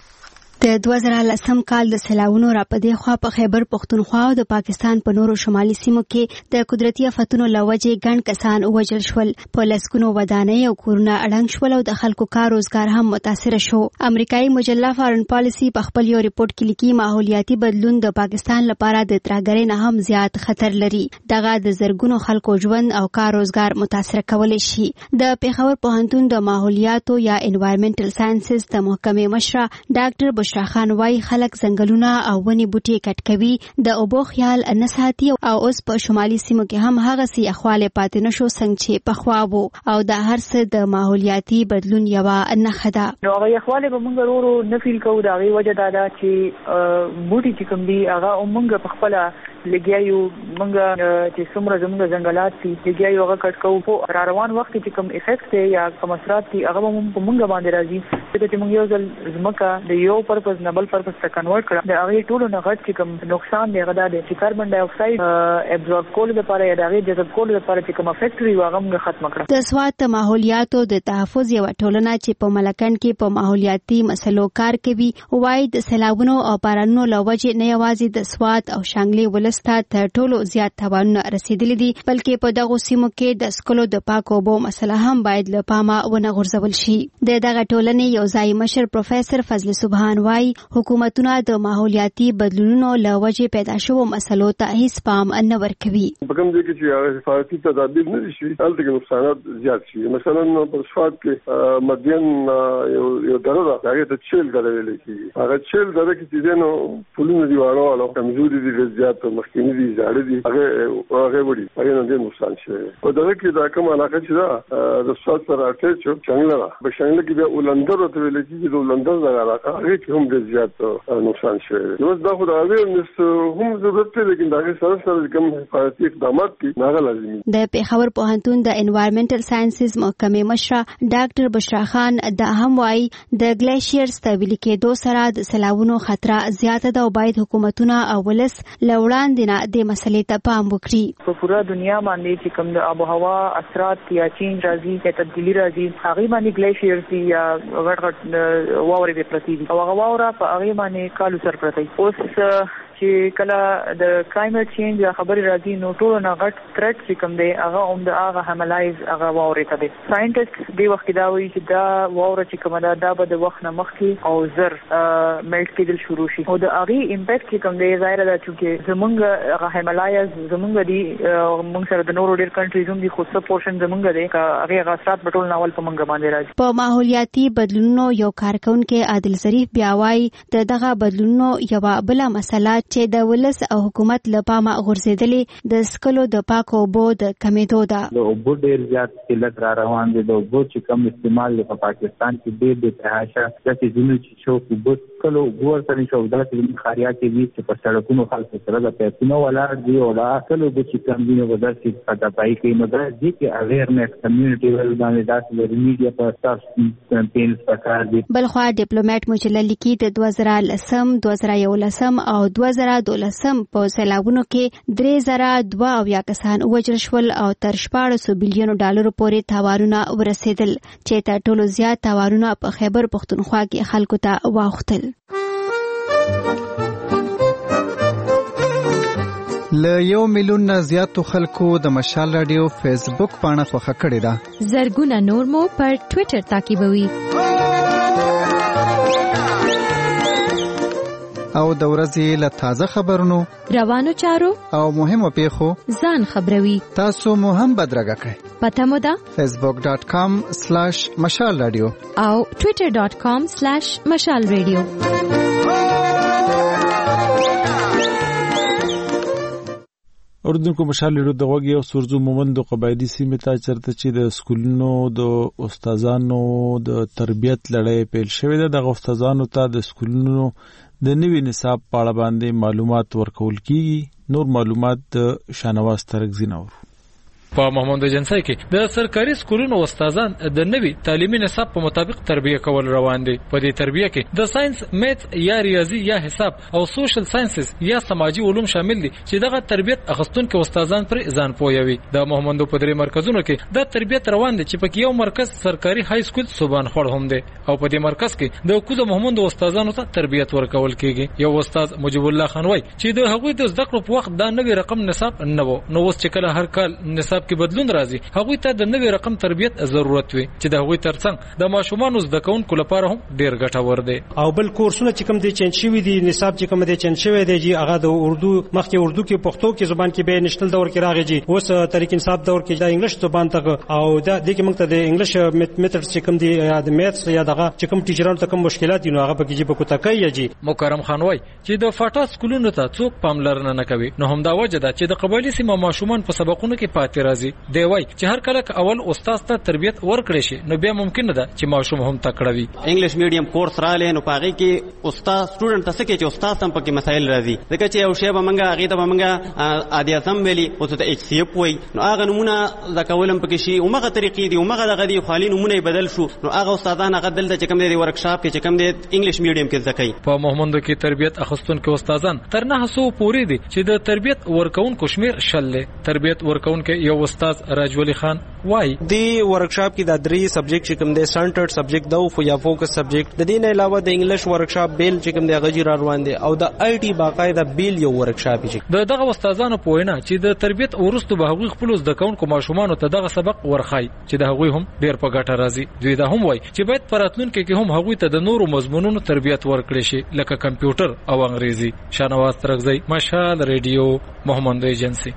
د دوه زره لسم کال د سیلاونو را پدې خوا په خیبر پښتونخوا او د پاکستان په نورو شمالي سیمو کې د قدرتي آفتونو له وجې ګڼ کسان ووژل شول، په لسګونو ودانۍ او کورونه اړنګ شول او د خلکو کار روزګار هم متاثره شو. امریکایي مجله فارن پالیسي په خپل یو ریپورت کې لیکي ماحولیاتي بدلون د پاکستان لپاره د ترهګرۍ نه هم زیات خطر لري. دغه د زرګونو خلکو ژوند او کار روزګار متاثره کولی شي. د پیښور پوهنتون د ماحولیاتو یا انوایرمنټل ساينسز د محکمې مشره ډاکټر شاخان وای خلک ځنګلونه او ونی بوټي کټ کوي، د اوبو خیال نه ساتي او اوس په شمالي سیمو کې هم هغه سي اخواله پاتې نشو څنګه چې په خوا وو او د هر څه د ماحولیاتي بدلون یو نه خدا. نو هغه اخواله به موږ ورو نه فیل کوو، دا غي وجه دا ده چې بوټي چې کوم دي هغه موږ په خپل لګیایو، موږ چې څومره زموږ ځنګلات دي لګیایو هغه کټ کوو. په را روان وخت کې کوم افیکټ دی یا کوم اثرات دي هغه موږ موږ باندې راځي چې موږ یو ځل زمکه د یو پرپز نه بل پرپز ته کنورټ کړه. د هغه ټولو نه غټ چې کوم نقصان دی هغه د کاربن ډای اکساید ابزورب کول لپاره یا د هغه جذب کول لپاره چې کوم فیکټري هغه موږ ختم کړه. د سوات ماحولیاتو د تحفظ یو ټولنه چې په ملکن کې په ماحولیاتي مسلو کار کوي وایي د سیلابونو او بارانونو له وجې نه یوازې د سوات او شانګلي ولسته تر ټولو زیات تاوانونه رسیدلي دي، بلکې په دغه سیمو کې د سکلو د پاکو اوبو مسله هم باید له پامه ونه غورځول شي. د دغه ټولنې یو ځای مشر پروفیسور فضل سبحان وایي حکومتونه د ماحولیاتي بدلونونو له وجې پیدا شوو مسلو ته هیڅ پام نه ورکوي. په کوم ځای کې چې حفاظتي تدابیر نه دي شوي هلته کې نقصانات زیات شي. مثلا په سوات کې مدین یو یو دره ده هغه ته چیل دره ویل کېږي. هغه چیل دره کې چې نو پلونه دی واړو او کمزوري دي زیات مخکینی دي زاړه دي هغه هغه وړي هغه نه دي نقصان شوی او دغه کې دا کوم علاقه چې دا د سواد سره اټیچ شو څنګه به څنګه کې د ولندر او ویل کې د ولندر د علاقه هغه کې هم د زیات نقصان شوی نو دا خو دا اویرنس هم ضرورت دی چې دا سره سره کوم حفاظتي اقدامات دي هغه لازمي د پیښور پوهنتون د انوایرنمنټل ساينسز محکمې مشر ډاکټر بشرا خان د هم وايي د ګلیشیرز ته ویل کېدو سره د سیلابونو خطر زیاته ده او باید حکومتونه او ولس لوړاندې نه د مسلې ته پام وکړي په پورا دنیا باندې چې کوم د آب او هوا اثرات یا چینج راځي یا تبدیلی راځي هغه باندې ګلیشیرز دي یا غټ غټ واورې به پرتی دي او هغه واوره په هغه باندې کالو سر پرتی اوس چې کله د کلایمټ چینج یا خبري راځي نو ټول نه غټ تھریټ چې کوم دی هغه هم د هغه حملایز هغه واورې ته دي ساينټیسټ دی وخت دا وایي چې دا واوره چې کومه دا د د وخت نه مخکې او زر ملټ کېدل شروع شي او د هغه امپیکټ چې کوم دی ظاهر ده چې زمونږ هغه حملایز زمونږ دي موږ سره د نورو ډېر کنټریز هم دي خو څه پورشن زمونږ دی هغه غاصات بټول ناول په منګه باندې راځي په ماحولیاتي بدلونونو یو کارکونکو عادل ظریف بیا وايي د دغه بدلونونو یو بل مسله چې د ولس او حکومت لپاره غورځېدلې د سکلو د پاکو اوبو د کمیدو ده د اوبو ډېر زیات قلت را روان دي د اوبو چې کم استعمال په پاکستان کې ډېر د تهاشه چې ځینې چې شو اوبو سکلو ګور سره شو د خاریا کې وی چې په سړکونو خلک سره د پیپونو ولاړ دي او دا سکلو چې کم دي نو د چې پټای کې نو دا دي چې اویرنس کمیونټي ول باندې داسې د میډیا په اساس کمپاینز پکار دي بلخوا ډیپلوماټ مجلل لیکي د دوه زره لسم دوه زره یولسم او دوه زره دولسم په سیلابونو کې درې زره دوه اویا کسان وژل شول او تر شپاړس بلیونو ډالرو پورې تاوانونه ورسېدل چې تر ټولو زیات تاوانونه په خیبر پښتونخوا کې خلکو ته واوښتل. له یو میلیون نه زیاتو خلکو د مشال رادیو فیسبوک پاڼه خوښه کړې ده. زرګونه نور مو پر ټوئیټر تعقیبوي. او د ورځې له تازه خبرونو روانو چارو او مهمو پیښو ځان خبروي. تاسو مو هم بدرګه کړئ. پته مو ده فیسبوک ډاٹ کام سلیش مشال رادیو او ټوئیټر ډاٹ کام سلیش مشال رادیو. اردوونکو مشال رادیو د وګي او سورزو مومند قبایلی سیمه ته چرته چې د سکولونو د استادانو د تربیت لړۍ پیل شوې ده. د استادانو ته د سکولونو د نوي نصاب په اړه باندې معلومات ورکول کیږي. نور معلومات د شانواز ترکزی نور. په محمد ایجنسی کې د سرکاري سکولونو استادان د نوي تعلیمي نصاب په مطابق تربیه کول روان دي. په دې تربیه کې د ساينس، میث یا ریاضي یا حساب او سوشل ساينسز یا سماجی علوم شامل دي چې دغه تربیت اخستونکو استادان پر ځان پوهوي. د محمد په درې مرکزونو کې د تربیت روان دي چې په یو مرکز سرکاري های سکول صوبان خور هم دي او په دې مرکز کې د کوزه محمد استادانو ته تربیت ورکول کیږي. یو استاد مجيب الله خان وای چې د هغوی د زده کړو په وخت دا نوي رقم نصاب نه وو نو اوس چې کله هر کال نصاب کې بدلون راځي هغوی ته د نوې رقم تربیت ضرورت وي چې د هغوی ترڅنګ د ماشومانو زده کوونکو لپاره هم ډیر ګټور دی. او بل کورسونه چې کوم دي چینج شوی دي نصاب چې کوم دي چینج شوی دی چې هغه د اردو مخکې اردو کې پښتو کې زبان کې به نشنل دور کې راغی چې اوس طریق انصاف دور کې د انګلیش زبان ته او د دې کې موږ ته د انګلیش میتھډ چې کوم دي یا د میث یا دغه چې کوم ټیچرانو ته کوم مشکلات دي نو هغه په کې په کوتاکي جی. مکرم خان وای چې د فاټا سکولونو ته څوک پاملرنه نه کوي نو هم دا وجه ده چې د قبایلی سیمه ماشومان په سبقونو کې پاتې راځي. دی وای چې هر کله اول استاد ته تربیت ورکړي شي نو بیا ممکن ده چې ماشوم هم تکړه وي. انګلیش میډیم کورس را لې نو پاره کې استاد سټوډنټ ته څه کې چې استاد هم پکې مسایل راځي ځکه چې یو شی به منګه هغه ته به منګه عادي اعظم ویلي او ته ایچ سی اف وای نو هغه نمونه ځکولم پکې شي او مغه طریقې دي او مغه دغه دي خالي نمونه بدل شو نو هغه استادان هغه دلته چې کوم دي ورکشاپ کې چې کوم دي انګلیش میډیم کې ځکای. په محمد کې تربیت اخستونکو استادان تر نه سو پوری دي چې د تربیت ورکون کشمیر شل تربیت ورکون کې یو استاد راجولی خان وای دی ورکشاپ کې د درې سبجیکټ چې کوم دي سنټرډ سبجیکټ دا او یا فوکس سبجیکټ د دې نه علاوه د انګلیش ورکشاپ بیل چې کوم دی غجر روان دي او د آی ټي باقاعده بیل یو ورکشاپ چې د دغه استادانو پوینه چې د تربیت ورستو به هغوی خپل زده کوونکو ماشومان ته دغه سبق ورخای چې د هغوی هم ډیر په ګټه راځي. دوی دا هم وای چې باید پراتلونکو کې هم هغوی ته د نورو مضمونونو تربیت ورکړي شي لکه کمپیوټر او انګریزي. شانواز ترکزی مشال ریډیو محمد ایجنسی.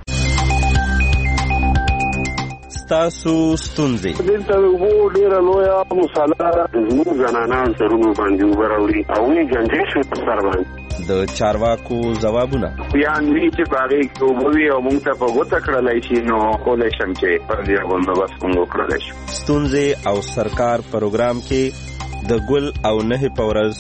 تاسو ستونزې دلته وو ډیره لویه مصالحه زموږ زنانان سرونو باندې وبراوړي او یې جنجې شو په سر باندې د چارواکو ځوابونه یا نه چې باغې کوبوي او موږ ته په وته کړلای شي نو کولای شم چې پر دې باندې بس موږ کړلای شو. ستونزې او سرکار پروګرام کې د ګل او نه پورز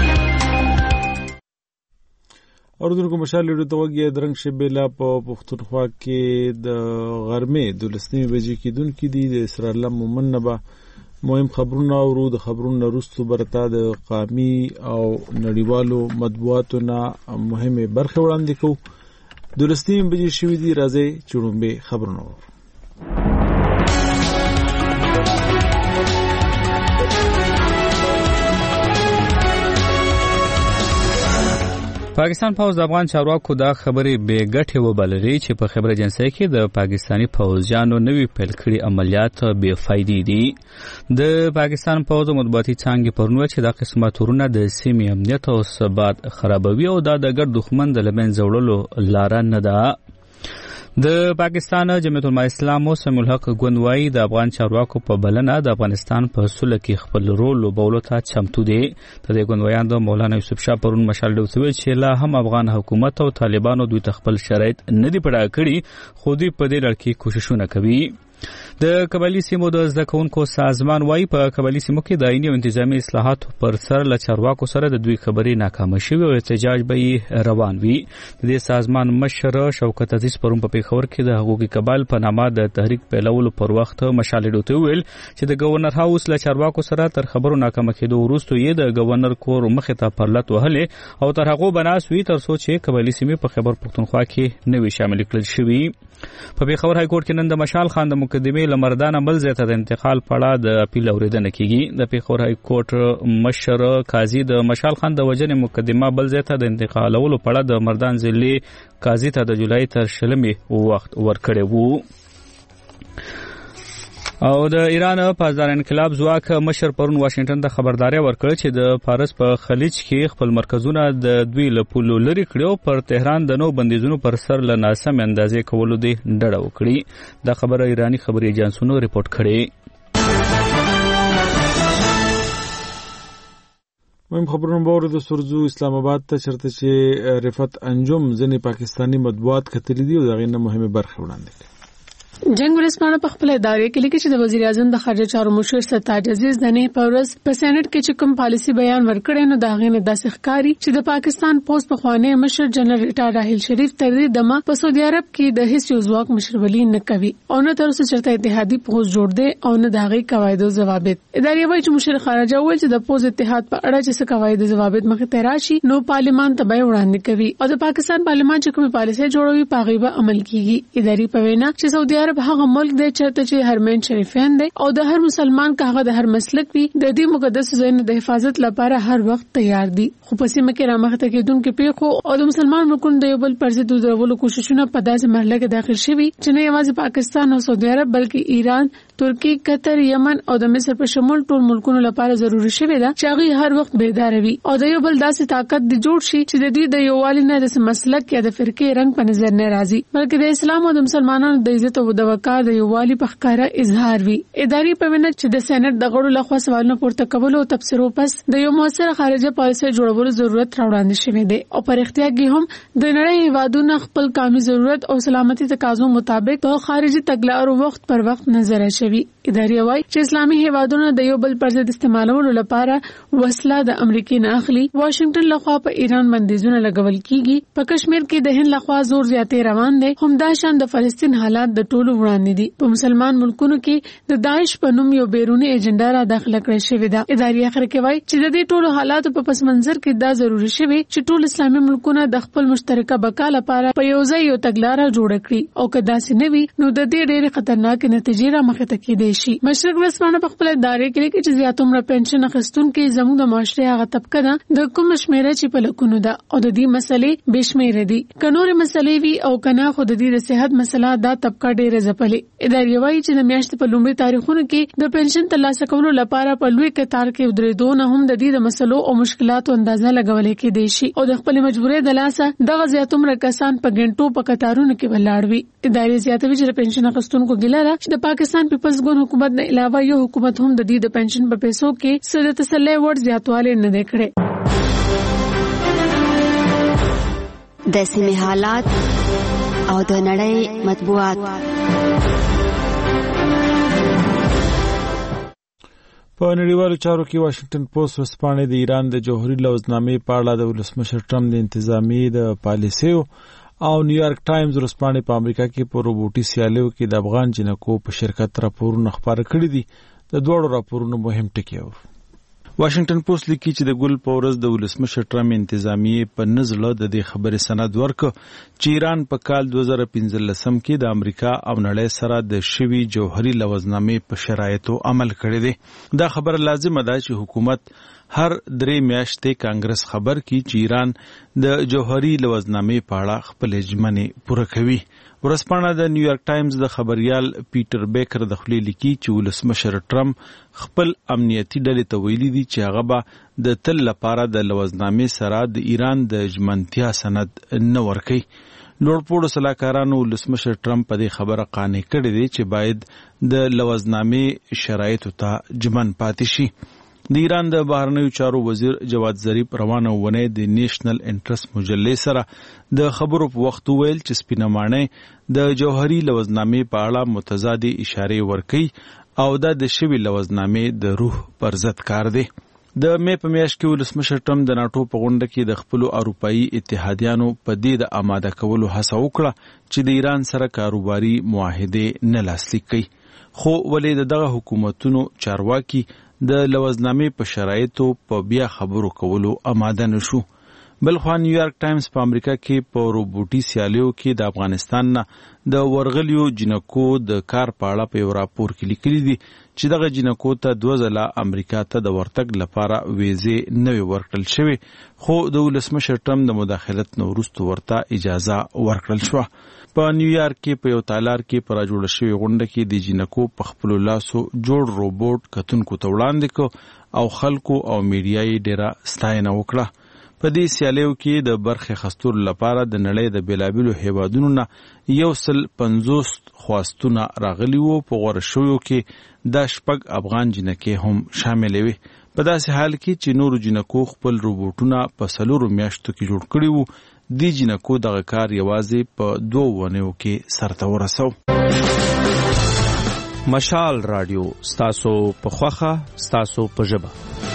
اوردونکو مشال لري توګه درنګ شبيلا په پښتونخوا کې د غرمې د لسنی بجې کې دن کې دي د اسرائیل مومنبه مهم خبرونه او د خبرونو وروسته برته د قامي او نړیوالو مطبوعاتو نه مهمه برخه وړاندې کوو. د لسنی بجې شوې دي راځي چړومبه خبرونه. پاکستان پوز د افغان چارواکو دا خبرې بې ګټې وبللې چې په خبره جنسي کې د پاکستانی پوځیانو نوي پیل کړي عملیات بې فایدې دي. د پاکستان پوز مطبوعاتي څانګې پرنو چې دا قسمه تورونه د سیمې امنیت او ثبات خرابوي او دا د ګډ دښمن د لمن زوړلو لار نه ده. د پاکستان جمعیت العلماء اسلام او سمیع الحق ګوندوای د افغان چارواکو په بلنه د افغانستان په سوله کې خپل رول لوبولو ته چمتو دي. د ګوندوایان د مولانا یوسف شاه پرون مشال دوی چې لا هم افغان حکومت او طالبانو دوی خپل شرایط نه دي پړه کړی خو دوی په دې لړ کې کوششونه کوي. د قبایلی سیمو د ځکونکو سازمان وايي په قبایلی سیمو کې د آئینی او انتظامی اصلاحات پر سر له چارواکو سره د دوی خبرې ناکامه شوې او احتجاج به روان وي. د دې سازمان مشر شوکت عزیز پرون په پیښور کې د حقوقي قبایل په نامه د تحریک پیلولو پر وخت مشالې ډوته ویل چې د گورنر هاوس له چارواکو سره تر خبرو ناکامه کېدو وروسته یې د گورنر کور مخې ته پرلط وهلې او تر هغه بناس وی تر څو چې قبایلی سیمې په خبر پښتونخوا کې نوي شامل کړل شوي. په پیښور های کورټ کې نن د مشال خان د مقدمې لمردان عمل زیاته د انتقال پړه د اپیل اوریدنه کیږي. د پیښور های کورټ مشر قاضي د مشال خان د وجنې مقدمه بل زیاته د انتقالولو پړه د مردان ضلع قاضي ته د جولای تر شلمې وخت ورکړی وو. او د ایران پاسدار انقلاب ځواک مشر پرون واشنگټن ته خبرداري ورکړه چې د فارس په خلیج کې خپل مرکزونه د دوی له پولو لري کړو پر تهران د نو بندیزونو پر سر له ناسم اندازې کولو دی ډډه وکړي. دا خبره ایرانی خبري ایجنسونو ریپورت کړي. مهم خبرونه باور د سرزو اسلام آباد ته چرته چې رفعت انجم ځنې پاکستانی مطبوعات کتلې دي او دغه نه مهمه برخه وړاندې کړي. جنگ ورسپانه په خپل ادارې کې لیکي چې د وزیر اعظم د خارجه چارو مشر ستاج عزیز د نه پورز په سېنات کې چې کوم پالیسی بیان ورکړي نو دا غینه داسې ښکاری چې د پاکستان پوسټ په خوانه مشر جنرال ریټا راهیل شریف تر دې دمه په سعودي عرب کې د هیڅ یو ځواک مشرولي نه کوي او نه تر اوسه چرته اتحادي پوسټ جوړ دی او نه د هغې قواعد او ضوابط. ادارې وایي چې مشر خارجه وایي چې د پوسټ اتحاد په اړه چې څه قواعد او ضوابط مخې ته راشي نو پارلمان ته به وړاندې کوي او د پاکستان پارلمان چې کومه پالیسي جوړوي په هغه به عمل کیږي. ادارې په وینا چې سعودي عرب هغه ملک چرته چې هرمن شریفین دی او د هر مسلمان کاغه د هر مسلک وي د دې مقدس ځای د حفاظت لپاره هر وخت تیار دي. خو په سیمه کې رامخته کېدونکو پیښو او د مسلمان ملکونو د یو بل پر ضد درولو کوششونه په داسې مرحله کې داخل شوي چې نه یوازې پاکستان او سعودي عرب بلکې ایران، ترکی، قطر، یمن او د مصر په شمول ټول ملکونو لپاره ضروري شوی ده چې هغه هر وخت بیدار وي او د یو بل داسې طاقت دی جوړ شي چې د دې د یووالي نه د مسلک یا د فرقې رنګ په نظر نه راځي بلکې د اسلام او د مسلمانانو د عزت او د وقار د والی په ښکارا اظهار وی. ادارې په وینا چې د سېنات د غړو لخوا سوالونه پورته کول او تبصرو پس د یو موثر خارجه پالیسي جوړولو ضرورت راوړاندې شوی دی او پر اختیار کې هم د نړۍ هیوادونو خپل قومي ضرورت او سلامتي تقاضو مطابق په خارجي تګلارو وخت پر وخت نظر شوی. ادارې وايي چې اسلامي هیوادونو د یو بل پر ضد استعمالولو لپاره وسله د امریکای نه اخلي. واشنگټن لخوا په ایران بندیزونه لګول کیږي. په کشمیر کې د هند لخوا زور زیاتې روان دي. همدا شان د فلسطین حالات د ټولو وړاندې دي. په مسلمان ملکونو کې د داعش په نوم یو بیرونی ایجنډا را داخله کړې شوې ده. ادارې اخر کې وایي چې د دې ټولو حالاتو په پس منظر کې دا ضروري شوی چې ټول اسلامي ملکونه د خپل مشترکه بقا لپاره په یو ځای یو تګلارې جوړ کړي او کدا سي نوي نو د دې ډېر خطرناک نتیجې را مخې ته کېدای شي. مشرق ورسپانه په خپل ادارې کې لیکي چې زیات عمر پنشن اخیستونکو زموږ د معاشره هغه طبقه ده د کوم شمیره چې په لکونو ده او د دې مسلې بشمیره دي. کنور مسلې وی او کنا خود دې د صحت مسله دا طبقه ډېر زپلې. ادارې وايي چې د میاشتې په لومړي تاریخونو کې د پنشن ترلاسه کولو لپاره په لوی کتار کې ودرېدو نه هم د دې د مسلو او مشکلاتو اندازه لګولې کېدای شي او د خپل مجبورې د لاسه دغه زیات عمر کسان په ګڼټو په کتارونو کې ولاړ وي. ادارې زیاتوي چې د پنشن اخیستونکو ګیله ده چې د پاکستان پیپلز ګوند حکومت نه علاوه یو حکومت هم د دې د پنشن په پیسو کې څه د تسلی وړ زیاتوالی نه دی کړی. د سیمې حالات او د نړۍ مطبوعات. په نړیوالو چارو کې واشنگټن پوسټ ورځپاڼې د ایران د جوهري لوزنامې په اړه د ولسمشر ټرمپ د انتظامی د پالیسیو او نیویارک ټایمز ورځپاڼې په امریکا کې په روبوټي سیالیو کې د افغان جنکو په شرکت راپورونه خپاره کړي دي. د دوړو راپورونو مهم ټکي اور واشنگټن پوسټ لیکي چې د ګل په ورځ د ولسمشر ټرمپ انتظامی په نزله د دې خبرې سند ورکړ چې ایران په کال دوه زره پنځلسم کې د امریکا او نړۍ سره د شوي جوهري لوزنامې په شرایطو عمل کړی دی. دا خبره لازمه ده چې حکومت هر درې میاشتې کانګرس خبر کړي چې ایران د جوهري لوزنامې په اړه خپل ژمنې پوره کوي. ورځپاڼه د نیویارک ټایمز د خبريال پیټر بیکر د خپل لیکي چې ولسمشر ټرمپ خپل امنیتي ډلې ته ویلي دي چې هغه به د تل لپاره د لوزنامې سره د ایران د ژمنتیا سند نه ورکوي. لوړپوړو سلاکارانو ولسمشر ټرمپ په دې خبره قانع کړی دی چې باید د لوزنامې شرایطو ته ژمن پاتې شي. د ایران د بهرنیو چارو وزیر جواد ظریف روانه ونه د نیشنل انټرست مجلې سره د خبرو په وخت ویل چې سپینمانه د جوهري لوزنامې په اړه متضادې اشارې ورکړي او دا د شوي لوزنامې د روح پر ضد کار دی. د مې په میاشت کې ولسمشر ټرمپ د ناتو په غونډه کې د خپل اروپאי اتحادیانو په دې د آماده کولو هڅه وکړه چې د ایران سره کاروباري معاهده نه لاسلیک کړي، خو ولې دغه حکومتونو چارواکي د لوزنامې په شرایطو په بیا خبرو کولو آماده نشو. بلخوا نیویارک ټایمز په امریکا کې په روبوټي سیالیو کې د افغانستان نه د ورغلیو جنکو د کار په اړه په یو راپور کې لیکلي دي چې دغه جنکو ته دوه ځله امریکا ته د ورتګ لپاره ویزې نوې ورکړل شوې، خو د ولسمشر ټرمپ د مداخلت نه وروسته ورته اجازه ورکړل شوه. په نیویارک کې په یو تالار کې پر جوړ شوی غونډه کې د جنکو په خپل لاسو جوړ روبوټ کتونکو ته وړاندې کو او خلکو او میډیايي ډیره ستاینه وکړه. په دې سیالیو کې د برخې خستور لپاره د نړۍ د بیلابیلو هیوادونو نه یو سل پنځوس خواستونه راغلي وو. په غوړه شویو کې د شپږ افغان جنکې هم شاملې وي. په داسې حال کې چې نورو جنکو خپل روبوټونه په څلورو میاشتو کې جوړ کړي وو، دی جنکو دغه کار یوازې په دوه ونیو کې سرته ورسو. مشال رادیو ستاسو په خوخه ستاسو په ژبه.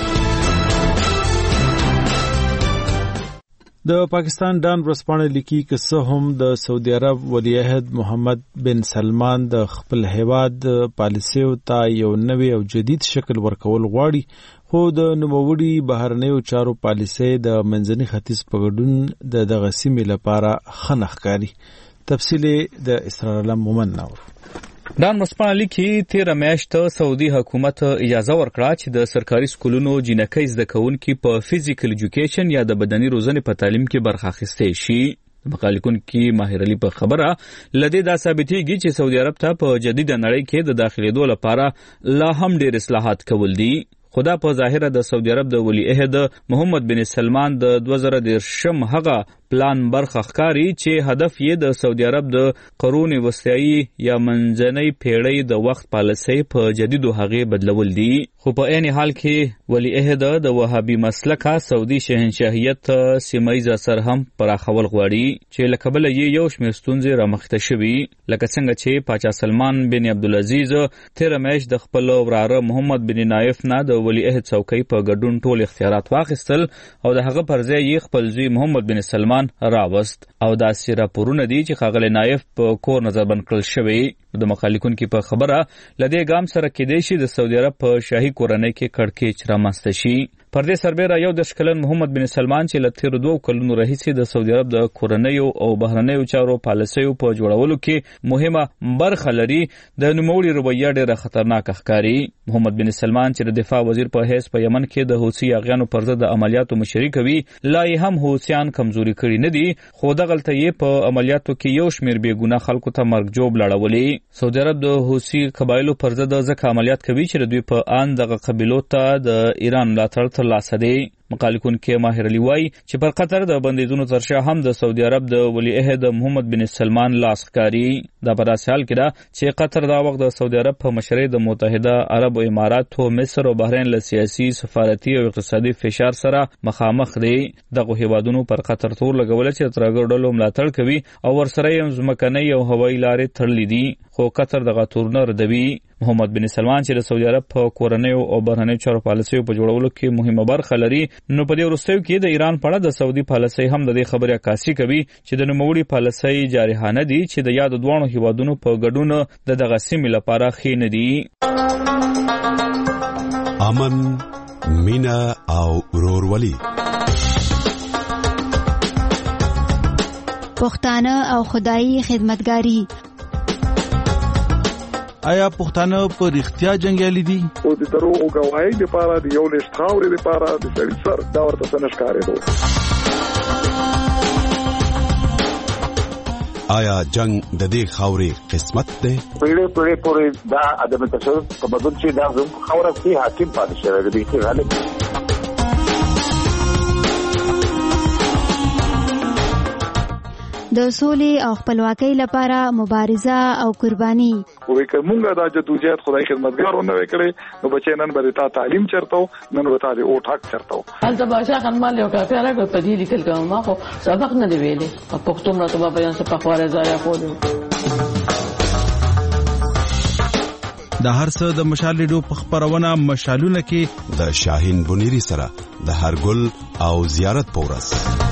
د پاکستان ډان ورځپاڼه لیکي چې څه هم د سعودي عرب ولیعهد محمد بن سلمان د خپل هیواد پالیسیو ته یو نوی او جدید شکل ورکول غواړي، خو د نوموړي بهرنیو چارو پالیسي د منځني ختیځ په ګډون د دغه سیمې لپاره خنخ کاری. تفصیل د اسرار الله مومن نور. ډان ورځپاڼه لیکي تیره میاشت سعودي حکومت اجازه ورکړه چې د سرکاري سکولونو جنکۍ زده کوونکي په فزیکل ایجوکیشن یا د بدني روزنې په تعلیم کې برخه اخیستی شي. مقالکون کې ماهر علي په خبره لدې دا ثابتېږي چې سعودي عرب ته په جدیده نړۍ کې د داخلېدو لپاره لا هم ډېر اصلاحات کول دي. خدا په ظاهره د سعودي عرب د ولی عهد محمد بن سلمان د دوه زره دېرشم هغه پلان برخه ښکاري چې هدف یې د سعودي عرب د قرون وسطایی یا منځنۍ پیړۍ د وخت پالیسۍ په جدیدو هغې بدلول دي. خو په عین حال کې ولی عهد د وهابي مسلکه سعودي شهنشاهیت سیمایي اثر هم پراخول غواړي چې له کبله یې یو شمېر ستونزې رامخته شوي، لکه څنګه چې پاچا سلمان بن عبدالعزیز تیره میاشت د خپل وراره محمد بن نایف نه د ولی عهد څوکۍ په ګډون ټول اختیارات واخیستل او د هغه پر ځای یې خپل زوی محمد بن سلمان راوست او داسې راپورونه دي چې ښاغلی نایف په کور نظربند کړل شوی. د مخالفینو کې په خبره لدې ګام سره کېدای شي د سعودي عرب په شاهي کورنۍ کې کړکېچ رامنځته شي. پر دې سربیره یو دېرش کلن محمد بن سلمان چې له تېرو دوو کلونو راهیسې د سعودي عرب د کورنیو او بهرنیو چارو پالیسیو په جوړولو کې مهمه برخه لري، د نوموړي رویه ډېره خطرناکه ښکاري. محمد بن سلمان چې د دفاع وزیر په حیث په یمن کې د حوثي یاغیانو پر ضد د عملیاتو مشري کوي، لا یې هم حوثیان کمزوري کړي نه دي، خو دغلته یې په عملیاتو کې یو شمېر بېګناه خلکو ته مرګ جوړ لړولي. سعودي عرب د حوثي قبایلو پر ضد ځکه عملیات کوي چې دوی په آن دغه قبیلو ته د ایران ملاتړ ترلاسه دی. مقالکون کې ماهر علي وایي چې پر قطر د بندیدونو تر شا هم د سعودي عرب د ولی عهد محمد بن سلمان لاس ښکاري. دا په داسې حال کې ده چې قطر دا وخت د سعودي عرب په مشرۍ د متحده عرب اماراتو، مصر او بحرین له سیاسي، سفارتي او اقتصادي فشار سره مخامخ دي. دغه هیوادونو پر قطر تور لګول چې ترګر ډلو ملاتړ کوي او ورسره یې ځمکنۍ او هوایي لارې تړلې دي، خو قطر دغه تور نه ردوي. محمد بن سلمان چې د سعودي عرب په کورنیو او بهرنیو چارو پالیسیو په جوړولو کې مهمه برخه لري، نو په دې وروستیو کې د ایران په اړه د سعودي پالیسۍ هم د دې خبرې عکاسي کوي چې د نوموړي پالیسۍ جارحانه دي چې د یاد دوه هیوادونو په ګډون د دغه سیمې لپاره ښې نه دي. امن، مینا او ورورولي، پښتانه او خدایي خدمتګاری. آیا پښتانه په رښتیا جنگیالي دي؟ او د درو او گواهی لپاره د یو لیست خاورې لپاره د سړي سر دا ورته څه ښکارېدو. آیا جنگ د دې خاورې قسمت دی؟ پیړې پیړې پورې دا ادم تشدد په بدل چې دا زموږ خاوره کې حاکم پاتې شوی دی چې غالب د سولې او خپلواکۍ لپاره مبارزه او قرباني. وې که مونږه دا جدوجہد خدای خدمتګارونه وکړي نو بچي نن به تا تعلیم چرته نن به تا د او ټاک چرته. هلته بادشاہ خانمال یو کافي راغی په دې لیکل کوم ما خو سبق نه دی ویلي په پښتو مرته په بیان څه په خواره ځای خو د هر څه د مشال ریډیو په خبرونه مشالونه کې د شاهین بنيري سره د هرګل او زیارت پورس.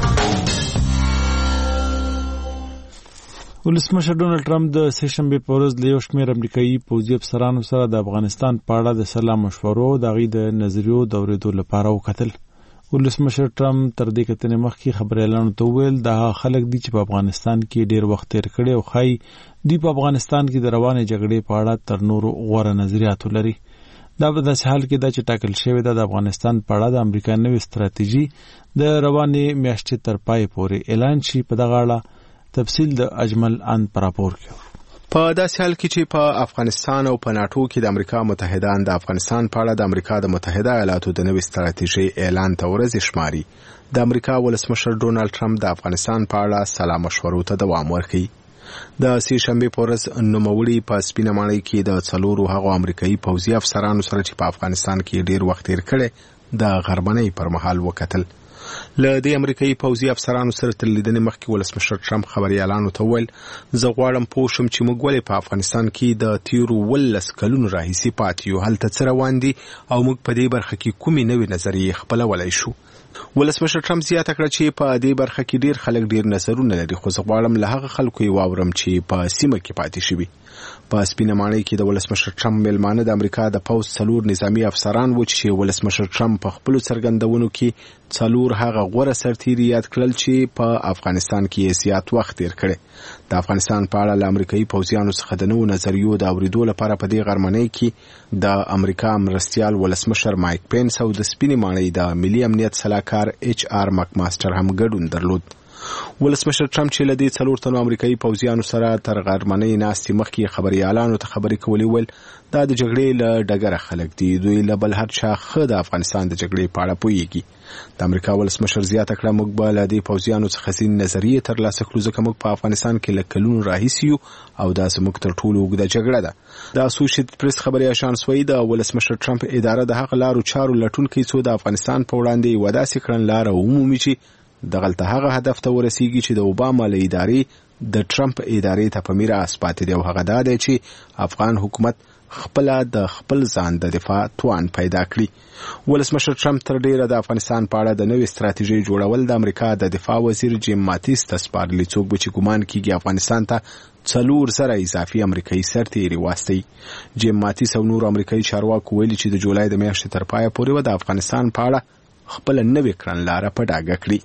ولسمشر ډونالد ټرمپ د سهشنبه په ورځ له یو شمېر امریکایي پوځي افسرانو سره د افغانستان په اړه د سلا مشورو د غي د نظریو د اورېدو لپاره وکتل. ولسمشر ټرمپ تر دې کتنې مخکې خبري اعلان وکړ دا خلک دي چې په افغانستان کې ډېر وخت تیر کړي او خای دی په افغانستان کې د روانې جګړې په اړه تر نورو غوره نظریات لري. دا په داسې حال کې دا چې ټاکل شوی د افغانستان په اړه د امریکا نوې ستراتیژي د روانې میاشتې تر پای پورې اعلان شي. په دغه اړه تفصیل د اجمل ان پراپور کې په داسې حال کې چې په افغانستان او په ناتو کې د امریکا متحدان د افغانستان په اړه د امریکا د متحده ایالاتو د نوې ستراتیژي اعلان ته ورځ شماري، د امریکا ولسمشر ډونالد ټرمپ د افغانستان په اړه سلا مشورو ته دوام ورکړي. د سې شنبه په ورځ نوموړي په سپینه ماڼۍ کې د څلورو هغو امریکایي پوځي افسرانو سره چې په افغانستان کې ډیر وخت تیر کړي د غربنۍ پر مهال وکتل. له دې امریکایي پوځي افسرانو سره تر لیدنې مخکې ولسمشر ټرمپ خبري اعلان وکړ زه غواړم پوه شم چې موږ ولې په افغانستان کې د تیرو ولس کلونو راهیسې پاتې یو هلته څه روان دي او موږ په دې برخه کې کومې نوې نظریې خپلولی شو. ولسمشر ټرمپ زیاته کړه چې په دې برخه کې ډیر خلک ډیر نظرونه لري، خو زه غواړم له هغه خلکو یې واورم چې په سیمه کې پاتې شوي. په سپینه ماڼۍ کې د ولسمشر ټرمپ مېلمانه د امریکا د پوځ څلور نظامی افسران و چې ولسمشر ټرمپ په خپل څرګندونو کې څلور هغه غوره سرتیري یاد کړل چې په افغانستان کې زیات وخت تیر کړي. د افغانستان په اړه له امریکایي پوځیانو څخه د نوو نظریو د اورېدو لپاره په دې غرمنۍ کې د امریکا مرستیال ولسمشر مایک پینس او د سپینې ماڼۍ د ملي امنیت سلاکار ایچ آر مکماستر هم ګډون درلود. ولسمشر ټرمپ چې له دې څلور تنو امریکایي پوځیانو سره تر غرمنۍ ناستې مخکې خبري اعلان ته خبرې کولې ول دا د جګړې له ډګره خلک دي، دوی له بل هر چا ښه د افغانستان د جګړې په اړه پوهیږي. د امریکا ولسمشر زیاته کړه موږ به له دې پوځیانو څخه ځینې نظریې ترلاسه کړو ځکه موږ په افغانستان کې له کلونو راهیسې یو او دا زموږ تر ټولو اوږده جګړه ده. د اسوسییټډ پریس خبري اژانس وایي د ولسمشر ټرمپ اداره د هغه لارو چارو لټونکي څو د افغانستان په وړاندې یوه داسې کړنلاره ومومي چې دغلته هغه هدف ته ورسیږي چې د اوباما له ادارې د ټرمپ ادارې ته په میراث پاتې دی او هغه دا دی چې افغان حکومت خپل د خپل ځان د دفاع توان پیدا کړي. ولسمشر ټرمپ تر ډیره د افغانستان په اړه د نوې ستراتیژۍ جوړول د امریکا د دفاع وزیر جیم ماتیس ته سپارلي، څوک به چې ګمان کیږي افغانستان ته څلور زره اضافي امریکایي سرتیري واستوي. جیم ماتیس او نور امریکایي چارواکو ویلي چې د جولای د میاشتې تر پایه پورې به د افغانستان په اړه خپل نوې کړنلاره په ډاګه کړي.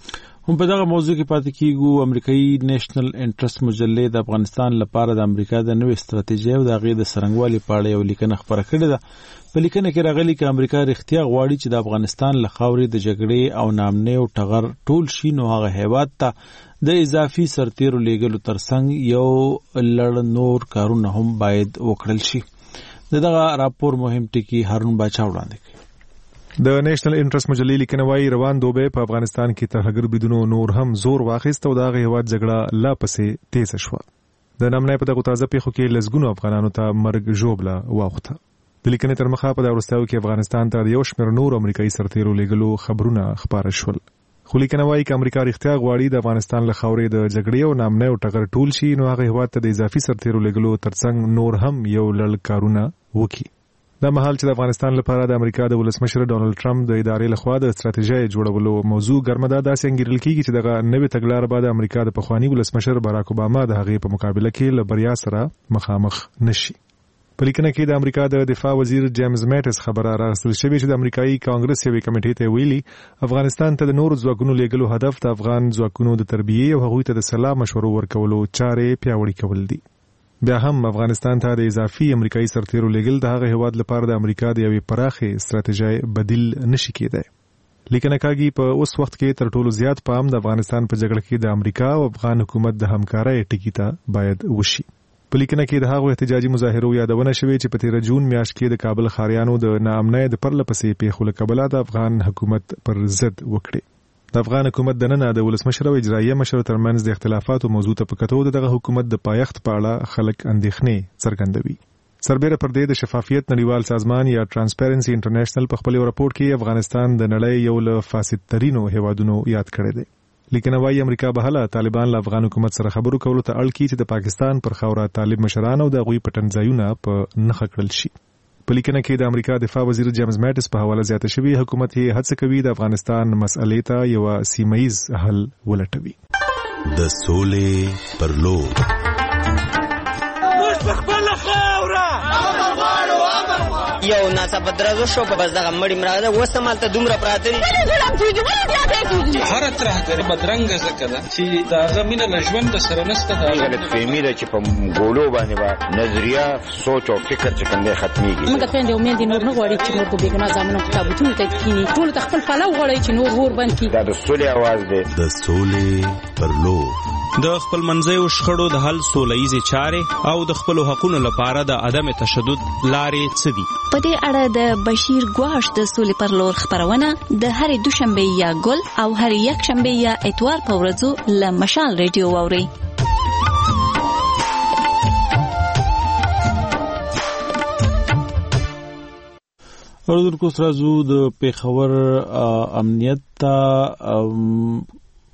هم په دغه موضوع کې پاتې کیږو. امریکایي نېشنل انټرست مجلې د افغانستان لپاره د امریکا د نوې ستراتیژۍ او د هغې د څرنګوالي په اړه یو لیکنه خپره کړې ده. په لیکنه کې راغلي چې امریکا رښتیا غواړي چې د افغانستان له خاورې د جګړې او نامنۍ او ټغر ټول شي، نو هغه هیواد ته د اضافي سرتیرو لیږلو ترڅنګ یو لړ نور کارونه هم باید وکړل شي. دغه راپور مهم ټکی هارون باچا وړاندې کوي. د نېشنل انټرست مجلې لیکنه وايي روان دوبه په افغانستان کې ترهګر بریدونو نور هم زور واخیست او د هغه هیواد جګړه لا پسې تیز شوه. د نامنای په دغه تازه پیښو کې لسګونو افغانانو ته مرګ ژوبله واوښته. د لیکنې تر مخه په دغه وروستیو کې افغانستان ته د یو شمېر نور امریکایي سرتیرو لیږلو خبرونه خپاره شول. خو لیکنه وايي چې امریکا رښتیا غواړي د افغانستان له خاورې د جګړې او نامنای او ټغر ټول شي نو هغه هیواد ته د اضافي سرتیرو لیږلو ترڅنګ نور هم یو لړ کارونه وکړي. دا مهال چې د افغانستان لپاره د امریکا د ولسمشر ډونالد ټرمپ د ادارې لخوا د ستراتیژۍ جوړولو موضوع ګرمه ده، داسې انګیرل کېږي چې دغه نوې تګلاره به د امریکا د پخواني ولسمشر باراک اوباما د هغې په مقابله کې له بریا سره مخامخ نشي. په لیکنه کې د امریکا د دفاع وزیر جیمز میټس خبره راغستل شوې چې د امریکایي کانګرس یوې کمیټې ته ویلي افغانستان ته د نورو ځواکونو لیږلو هدف د افغان ځواکونو د تربیې او هغوی ته د سلا مشورو ورکولو چارې پیاوړې کول دي. بیا هم افغانستان ته د اضافي امریکایي سرتیرو لیږل د هغه هیواد لپاره د امریکا د یوې پراخې ستراتیژۍ بدیل نشي کېدی. لیکنه کاږي په اوس وخت کې تر ټولو زیات پام د افغانستان په جګړه کې د امریکا او افغان حکومت د همکارۍ ټکي ته باید وشي. په لیکنه کې د هغو احتجاجي مظاهرو یادونه شوې چې په تېره جون میاشت کې د کابل ښاریانو د ناامنۍ د پرله پسې پیښو له کبله د افغان حکومت پر ضد وکړې. د افغان حکومت دننه د ولسمشر او اجرایه مشر ترمنځ د اختلافاتو موضوع ته په کتو دغه حکومت د پایښت په اړه خلک اندېښنې څرګندوي. سربېره پر دې د شفافیت نړیوال سازمان یا ټرانسپیرنسي انټرنیشنل په خپل راپورټ کې افغانستان د نړۍ یو له فاسدترینو هیوادونو یاد کړی دی. لیکنه وايي امریکا به هله طالبان له افغان حکومت سره خبرو کولو ته اړ کړي چې د پاکستان پر خاوره طالب مشران او د هغوی پټنځایونه په نښه کړل شي. په لیکنه کې د امریکا دفاع وزیر جیمز میټس په حواله زیاته شوی حکومت یې هڅه کوي د افغانستان مسئلې ته یو سیمه‌یز حل ولټوي. د سولې پر لور موږ خپل خاوره یو ناڅاپه درزو شو په بس دغه مړی مراده وسمال ته دومره پراته دي هر ترهګر بدرنګ زکه ده چې داغه مینه له ژوند سره نسته دا غلط فهمي ده چې په ګولو باندې با نظریه سوچ او فکر چې کنده ختميږي موږ ته د امید نور نه غواړي چې موږ په بیګنا ځامنو کتابونه ته کینی ټول خپل پلو غواړي چې نور ور باندې دا د سولې आवाज ده د سولې پر لور د خپل منځیو شخړو د حل سولهییزې چارې او د خپلو حقونو لپاره د عدم تشدد لارې څه دي. په دې اړه د بشیر ګواش د سولې پر لور خبرونه د هرې دوشنبه یا ګل او هرې یک شنبه یا اتوار په ورځو له مشال ریډیو واورئ. اوردونکو سره زو د پیښور امنیت ته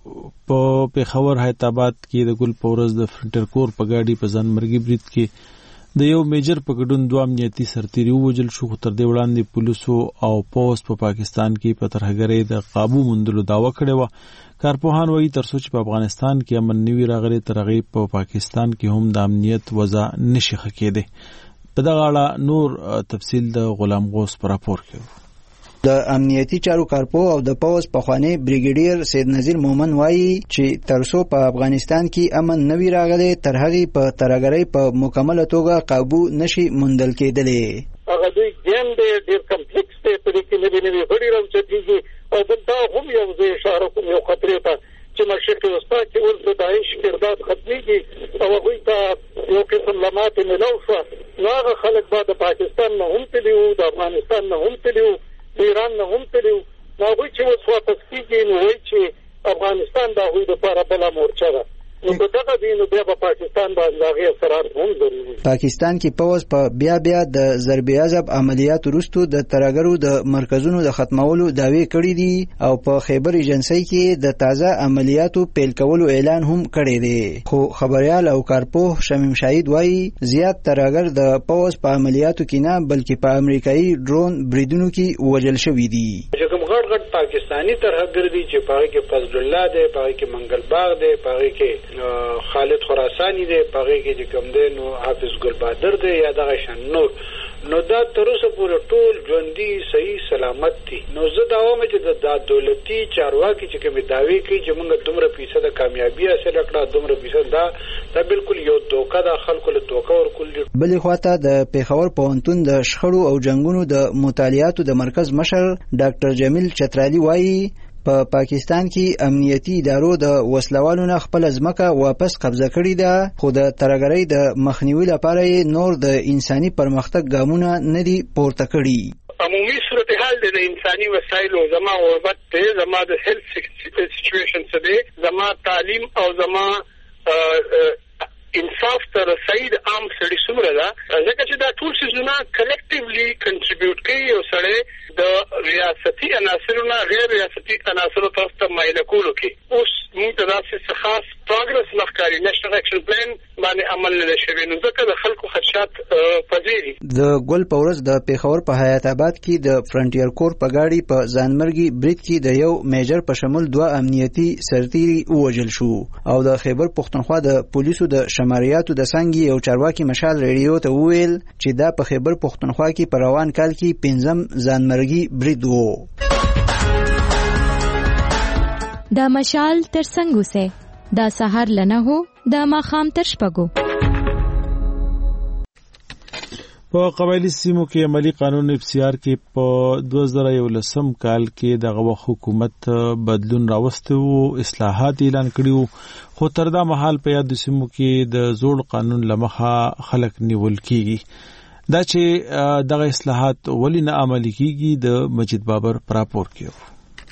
په پیښور حیدرآباد کې د ګل پورز د فرنټر کور په گاډي په ځان مرګي برید کې د یو میجر په ګډون دوه امنیتي سرتیري ووژل شو. خو تر دې وړاندې پولیسو او پولیس په پاکستان کې په ترهګرۍ د قابو موندلو دعوه کړې وه. کارپوهان وایي تر څو چې په افغانستان کې امن نه وي راغلی تر هغې په پاکستان کې هم د امنیت وضع نشي ښه کېدی. په دغه اړه نور تفصیل د غلام غوث په راپور کې د امنیتي چارو کارپو او د پوز پخوانی بریګیډیر سید نذیر مومن وایي چې ترڅو په افغانستان کې امن نوي راغلی تر هغې په ترهګرۍ په مکمله توګه قابو نشي موندل کېدلی. هغه دوی ګیم دی ډېر کمپلیکس دی په دې کې نوي نوي غړي راوچتېږي او دلته هم یو زه اشاره کوم یو خطرې ته چې مشرق وسطا کې اوس د داعش کردار ختمېږي او هغوی ته یو قسم لماتې میلاو شوه نو هغه خلک به د پاکستان نه هم تللي وو د افغانستان نه هم تللي وو ایران نه هم تللی وو نو هغوی چې اوس واپس کېږي نو وایي چې افغانستان د هغوی دپاره بله مورچه ده نو که دغه دی نو بیا به پاکستان باندې د هغې اثرات هم ضروري. پاکستان کې پوځ په بیا بیا د ضرب عضب عملیاتو وروستو د ترهګرو د مرکزونو د ختمولو دعوې کړي دي او په خیبر ایجنسۍ کې د تازه عملیاتو پیل کولو اعلان هم کړی دی. خو خبریال او کارپوه شمیم شاهید وایي زیات ترهګر د پوځ په عملیاتو کې نه بلکې په امریکایي ډرون بریدونو کې وژل شوي دي. چې کوم غټ غټ پاکستانی ترهګر دي چې په هغې کې فضل الله دی په هغې کې منګل باغ دی په هغې کې خالد خراسانی دی په هغې کې چې کوم دی نو حافظ ګل بهادر دی یا دغه شان نور نو دا تر اوسه پورې ټول ژوندي صحیح سلامت دي. نو زه دا وایم چې دا دولتي چارواکي چې کومې دعوې کوي چې موږ دومره فیصده کامیابي حاصله کړه دومره فیصد دا دا بالکل یو دوکه ده خلکو له دوکه ورکول دي. بلې خواته د پېښور پوهنتون د شخړو او جنګونو د مطالعاتو د مرکز مشر ډاکټر جمیل چترالي وایي په پا پاکستان کې امنیتي ادارو د وسلوالو نه خپل ځمکه واپس قبضه کړې ده خو د ترهګرۍ د مخنیوي لپاره یې نور د انساني پرمختګ ګامونه نه دي پورته کړي. عمومي صورتحال د انساني وسایلو زما غربت ته زما د هیلث سچويشن څه دی زما تعلیم او زما انصاف تر سید عام سړي څومره ده ځکه چې دا ټول څیزونه کلیکټیولی کنټریبیوټ کوي او سړی د ریاستي عناصرونو غیر ریاستي عناصرو طرف ته مایل کولو کې اوس موږ ته داسې خاص پروګرس مخکاري نېشنل اکشن پلان باندې عمل نه شوی نو ځکه د خلکو خدشات پذیری د ګل پورس د پیښور په حیات آباد کې د فرنټیر کور په گاډي په ځانمرګي برید کې د یو میجر په شمول دوه امنیتي سرتیري ووژل شو او د خیبر پښتونخوا د پولیسو د شماریاتو د څنګه یو چارواکي مشال ریډیو ته وویل چې دا په خیبر پښتونخوا کې په روان کال کې پنځم ځانمرګي برید وو. دا مشال تر څنګه سه دا سحر لنه هو دا ماخام تر شپګو. په قبایلی سیمو کې عملی قانون اف سی آر کې په دوه زره یولسم کال کې دغه حکومت بدلون راوسته او اصلاحات اعلان کړیو خو تر دا مهال په یاد سیمو کې د زوړ قانون لمخه خلک نیول کیږي دا چې دغه اصلاحات ولې نه عملي کیږي د مجید بابر پراپور کیو.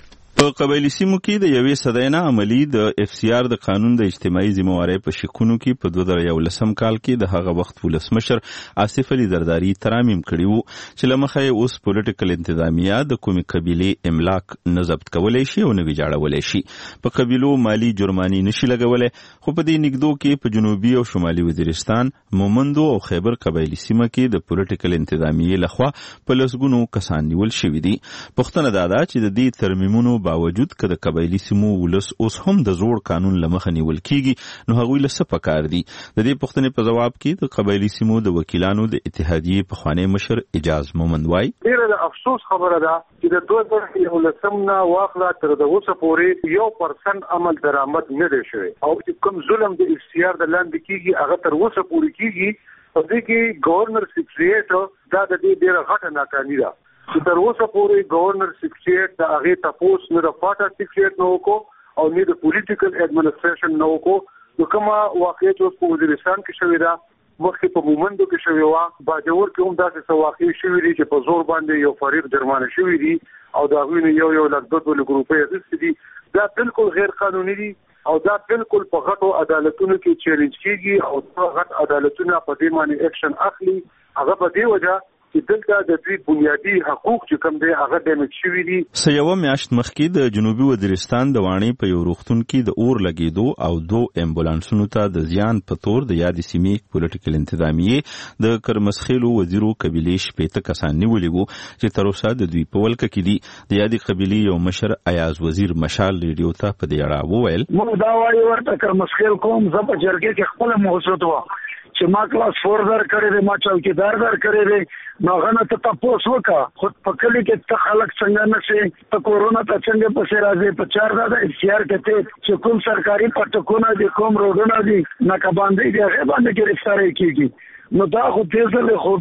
په قبایلی سیمو کې د یوې صدۍ نه عملی د اف سی آر د قانون د اجتماعي ذمہوارۍ په شکونو کې په دوه زره یولسم کال کې د هغه وخت ولسمشر آصف علي زرداری ترامیم کړی وو چې لمخه اوس پولیټیکل انتظامیه د کومې قبیلې املاک نه ضبط کولای شي او نه ویجاړولای شي په قبیلو مالی جرمانی نشي لګولای خو په دې نګدو کې په جنوبي او شمالي وزیرستان مومندو او خیبر قبایلی سیمه کې د پولیټیکل انتظامیه لخوا په لسګونو کسان نیول شوي دي. پښتنه دا ده چې د دې ترمیمونو باوجود که د قبایلی سیمو ولس اوس هم د زوړ قانون لمخه نیول کیږي نو هغوی له څه پکار دي. د دې پوښتنې په جواب کې د قبایلی سیمو د وکیلانو د اتحادیې پخوانی مشر اجاز مومند وای ډیره د افسوس خبره ده چې د دوه زره یولسم نه واخله تر اوسه پورې یو پرسنټ عمل درآمد نه دی شوی او چې کوم ظلم د اف سی آر د لاندې کیږي هغه تر اوسه پورې کیږي په دې کې گورنر سیکریټریټ دا د دې ډیره غټه ناکامي ده چې تر اوسه پورې گورنر سیکریټریټ د هغه تاسو نه د فاټا سیکریټریټ نو کو او نه د پولیټیکل اډمنسټریشن نو کو نو کومه واقعیت اوس په وزیرستان کې شوې ده مخکې په مومندو کې شوې و باجوړ کې هم داسې واقعي شوې دي چې په زور باندې یو فریق جرمانه شوې دي او دا غوښنه یو یو لږ دوه لګروپې اخیستې دي دا بالکل غیر قانوني دي او دا بالکل په غټو عدالتونو کې چیلنج کیږي او دا غټ عدالتونه په دې معنی اکشن اخلي هغه په دې وجه چې دلته د دوی بنیادی حقوق چې کوم دی هغه ډیمیج شوي دي. سیاوه میاشت مخکې د جنوبي وزیرستان د وانی په یو روغتون کې د اور لګیدو او دو امبولانسونو ته د زیان په تور د یادې سیمې پولیټیکل انتظامیه د کرمسخیلو وزیرو قبیلې شپېته کسان نیولي وو چې تر اوسه د دوی په ولکه کې دي. د یادې قبیلې یو مشر ایاز وزیر مشال ریډیو ته په دې اړه وویل موږ دا وایو ورته کرمسخیل کوم زه په جرګې کې خپل موضوع وه چې ما کلاس فور در کړی دی ما چوکیدار در کړی دی نو هغه نه ته تاسو وکړه خو په کلی کې ته خلک څنګه نشي ته کورونا ته څنګه پسې راځي په چار دا اختیار کته چې کوم سرکاري پټکونه دي کوم روډونه دي ناکباندې دي هغه باندې گرفتاری کیږي نو دا خو دې خو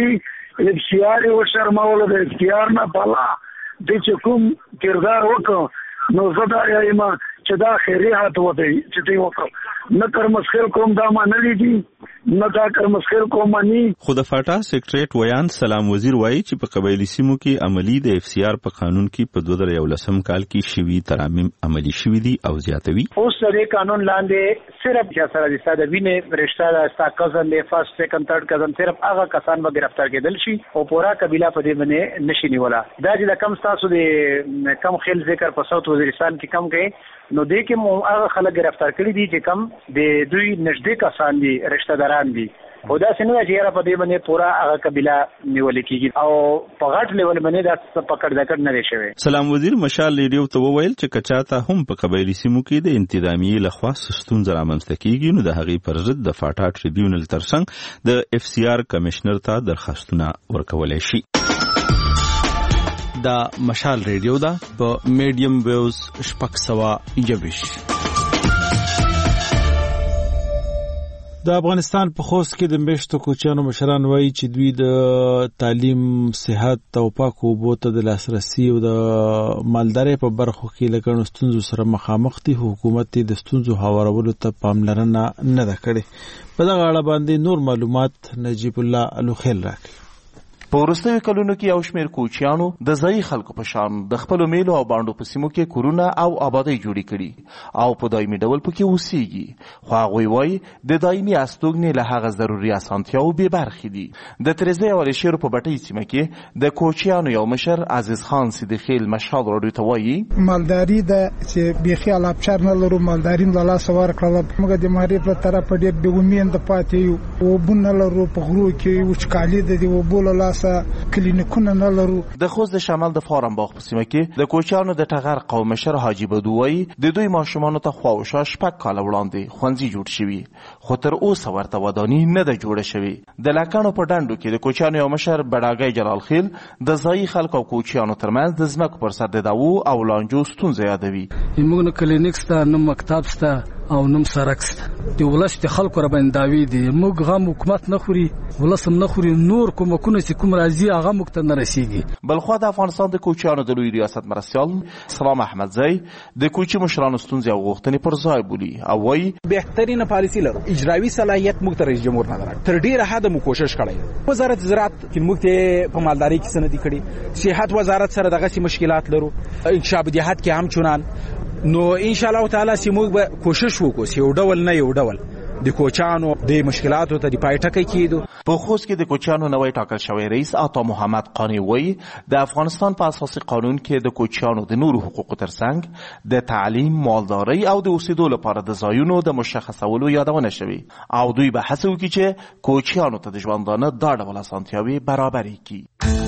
بخي اختیار او شرمول د اختیار نه بالا د چې کوم کردار وکړو نو زه دا یم چې دا خیری هات وته چې دی وکړه نه کرمسخیل کوم دا معنی دي نه دا کرمسخیل کوم معنی خو د فاټا سیکریټریټ ویان سلام وزیر وایي چې په قبایلی سیمو کې عملی د اف سی آر په قانون کې په دوه زره یولسم کال کې شوي ترامیم عملی شوي دي او زیاتوي. اوس د قانون لاندې صرف چې سره د ساده وینې رشتہ د استا کزن د فرست سیکنډ تھرد کزن صرف هغه کسان به گرفتار کېدل شي او پورا قبيله په دې باندې نشي نیولا. دا چې کم تاسو د کم خیل ذکر په صوت وزیرستان کې کم کې نو دې کې مو هغه خلک گرفتار کړي دي چې کم د دوی نږدې کسان دي رشتہ داران دي او دا څنګه چې را په دې باندې پورا هغه قبيله نیول کېږي او په غټ لیول باندې دا پکړ دکړ نه شوی. سلام وزیر مشال ریډیو ته وویل چې کچاته هم په قبایلی سیمو کې د انتظامیه لخوا ستونزې رامنځته کیږي نو د هغې پر ضد د فاټا ټریبیونل ترڅنګ د اف سی آر کمشنر ته درخواستونه ورکولای شي. دا مشال ریډیو دا په میډیم ویوز شپږ سوه یوویش. د افغانستان په خوست کې د میشتو کوچیانو مشران وایي چې دوی د تعلیم، صحت او پاکو اوبو ته د لاسرسي او د مالدارۍ په برخو کې له ګڼو ستونزو سره مخامخ دي. حکومت د ستونزو هوارولو ته پاملرنه نه ده کړې. په دغه اړه باندې نور معلومات نجیب الله الوخیل راکړي. په وروستیو کلونو کې یو شمېر کوچیانو د ځایي خلکو په شان د خپلو میلو او بانډو په سیمو کې کورونه او آبادۍ جوړې کړي او په دایمي ډول پکې اوسېږي، خو هغوی وایي د دایمي استوګنې له هغه ضروري اسانتیاوو بې برخې دي. د ترزۍ او علیشیرو په بټۍ سیمه کې د کوچیانو یو مشر عزیز خان صدیخیل مشال راډیو ته وایي مالداري ده چې بیخي الابچار نه لرو، مالداري له لاسه ورکړله. موږ د معرف له طرفه ډېر بې امیده پاتې یو، اوبه نه لرو، په غرو کې وچکالي ده، د اوبو له لاسه کلینیکونه نه لرو. د خوست د شمال د فارم باغ په سیمه کې د کوچیانو د ټغر قوم مشر حاجي بدو وایي د دوی ماشومانو ته خوا او شا شپږ کاله وړاندې ښوونځي جوړ شوي، خو تر اوسه ورته وداني نه ده جوړه شوې. د لکڼو په ډنډو کې د کوچیانو یو مشر بډاګی جلال خیل د ځایي خلکو او کوچیانو ترمنځ د ځمکو پر سر د دعوو او لانجو ستونزه یادوي. موږ نه کلینیک سته، نه مکتب سته او نم سرک سته. د ولس د خلکو را باندې داوی دي، موږ غم حکومت نه خوري، ولس هم نه خوري، نور کومکونه چې کوم راځي هغه موږ ته نه رسیږي. بلخوا د افغانستان د کوچیانو د لوی ریاست مرستیال سلام احمدزی د کوچي مشرانو ستونزې او غوښتنې پر ځای بولي او وایي بهترینه پالیسي لرو، اجرایي صلاحیت موږ ته رئیس جمهور نه درک، تر ډیره حد مو کوشش کړی. وزارت زراعت کې موږ ته په مالداري کې سندې کړي، صحت وزارت سره دغه سي مشکلات لرو، انکشاف دیهات کې هم چونان. نو ان شاء الله تعالی سي موږ به کوشش وکړو چې یو ډول نه یو ډول د کوچانو د مشکلاتو ته د پای ټکی کیدو. په خوست کې د کوچانو نوی ټاکل شوی رئیس عطا محمد قانی وایي د افغانستان په اساسي قانون کې د کوچانو د نورو حقوقو ترڅنګ د تعلیم، مالدارۍ او د اوسېدو لپاره د ځایونو د مشخصولو یادونه شوې او دوی به هڅه وکړي چې کوچیانو ته د ژوندانه دا ډول اسانتیاوې برابرې کړي.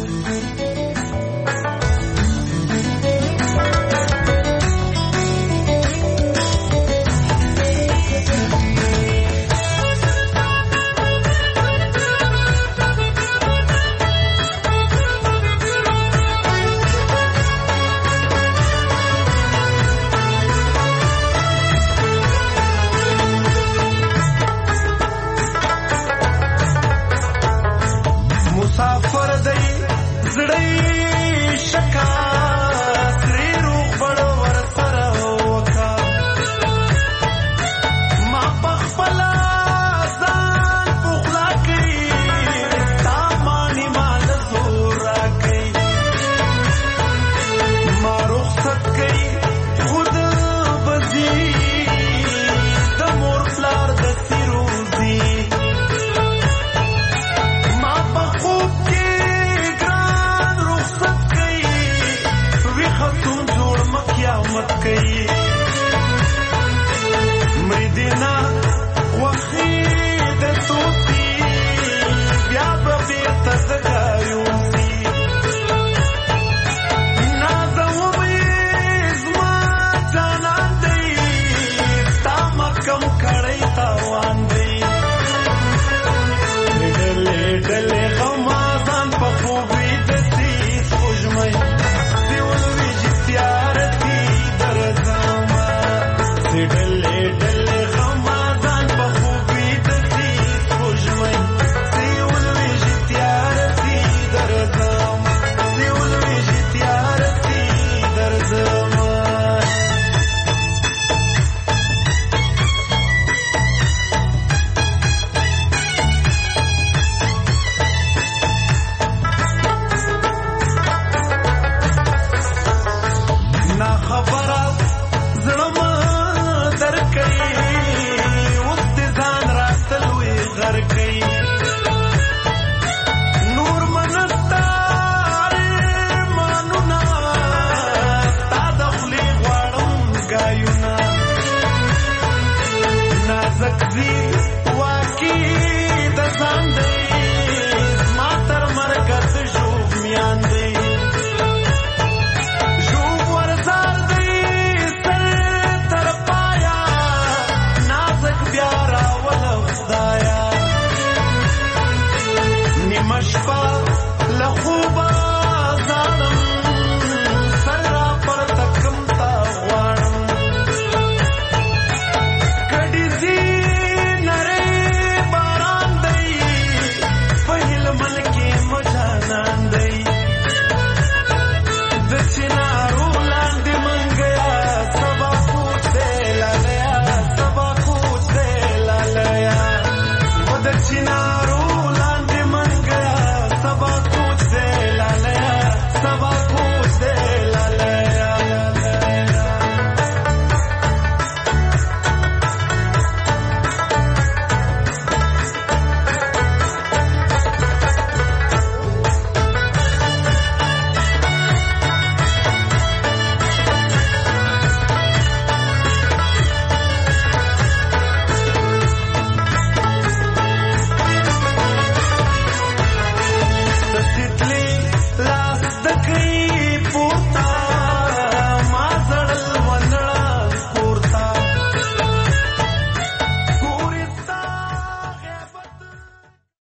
China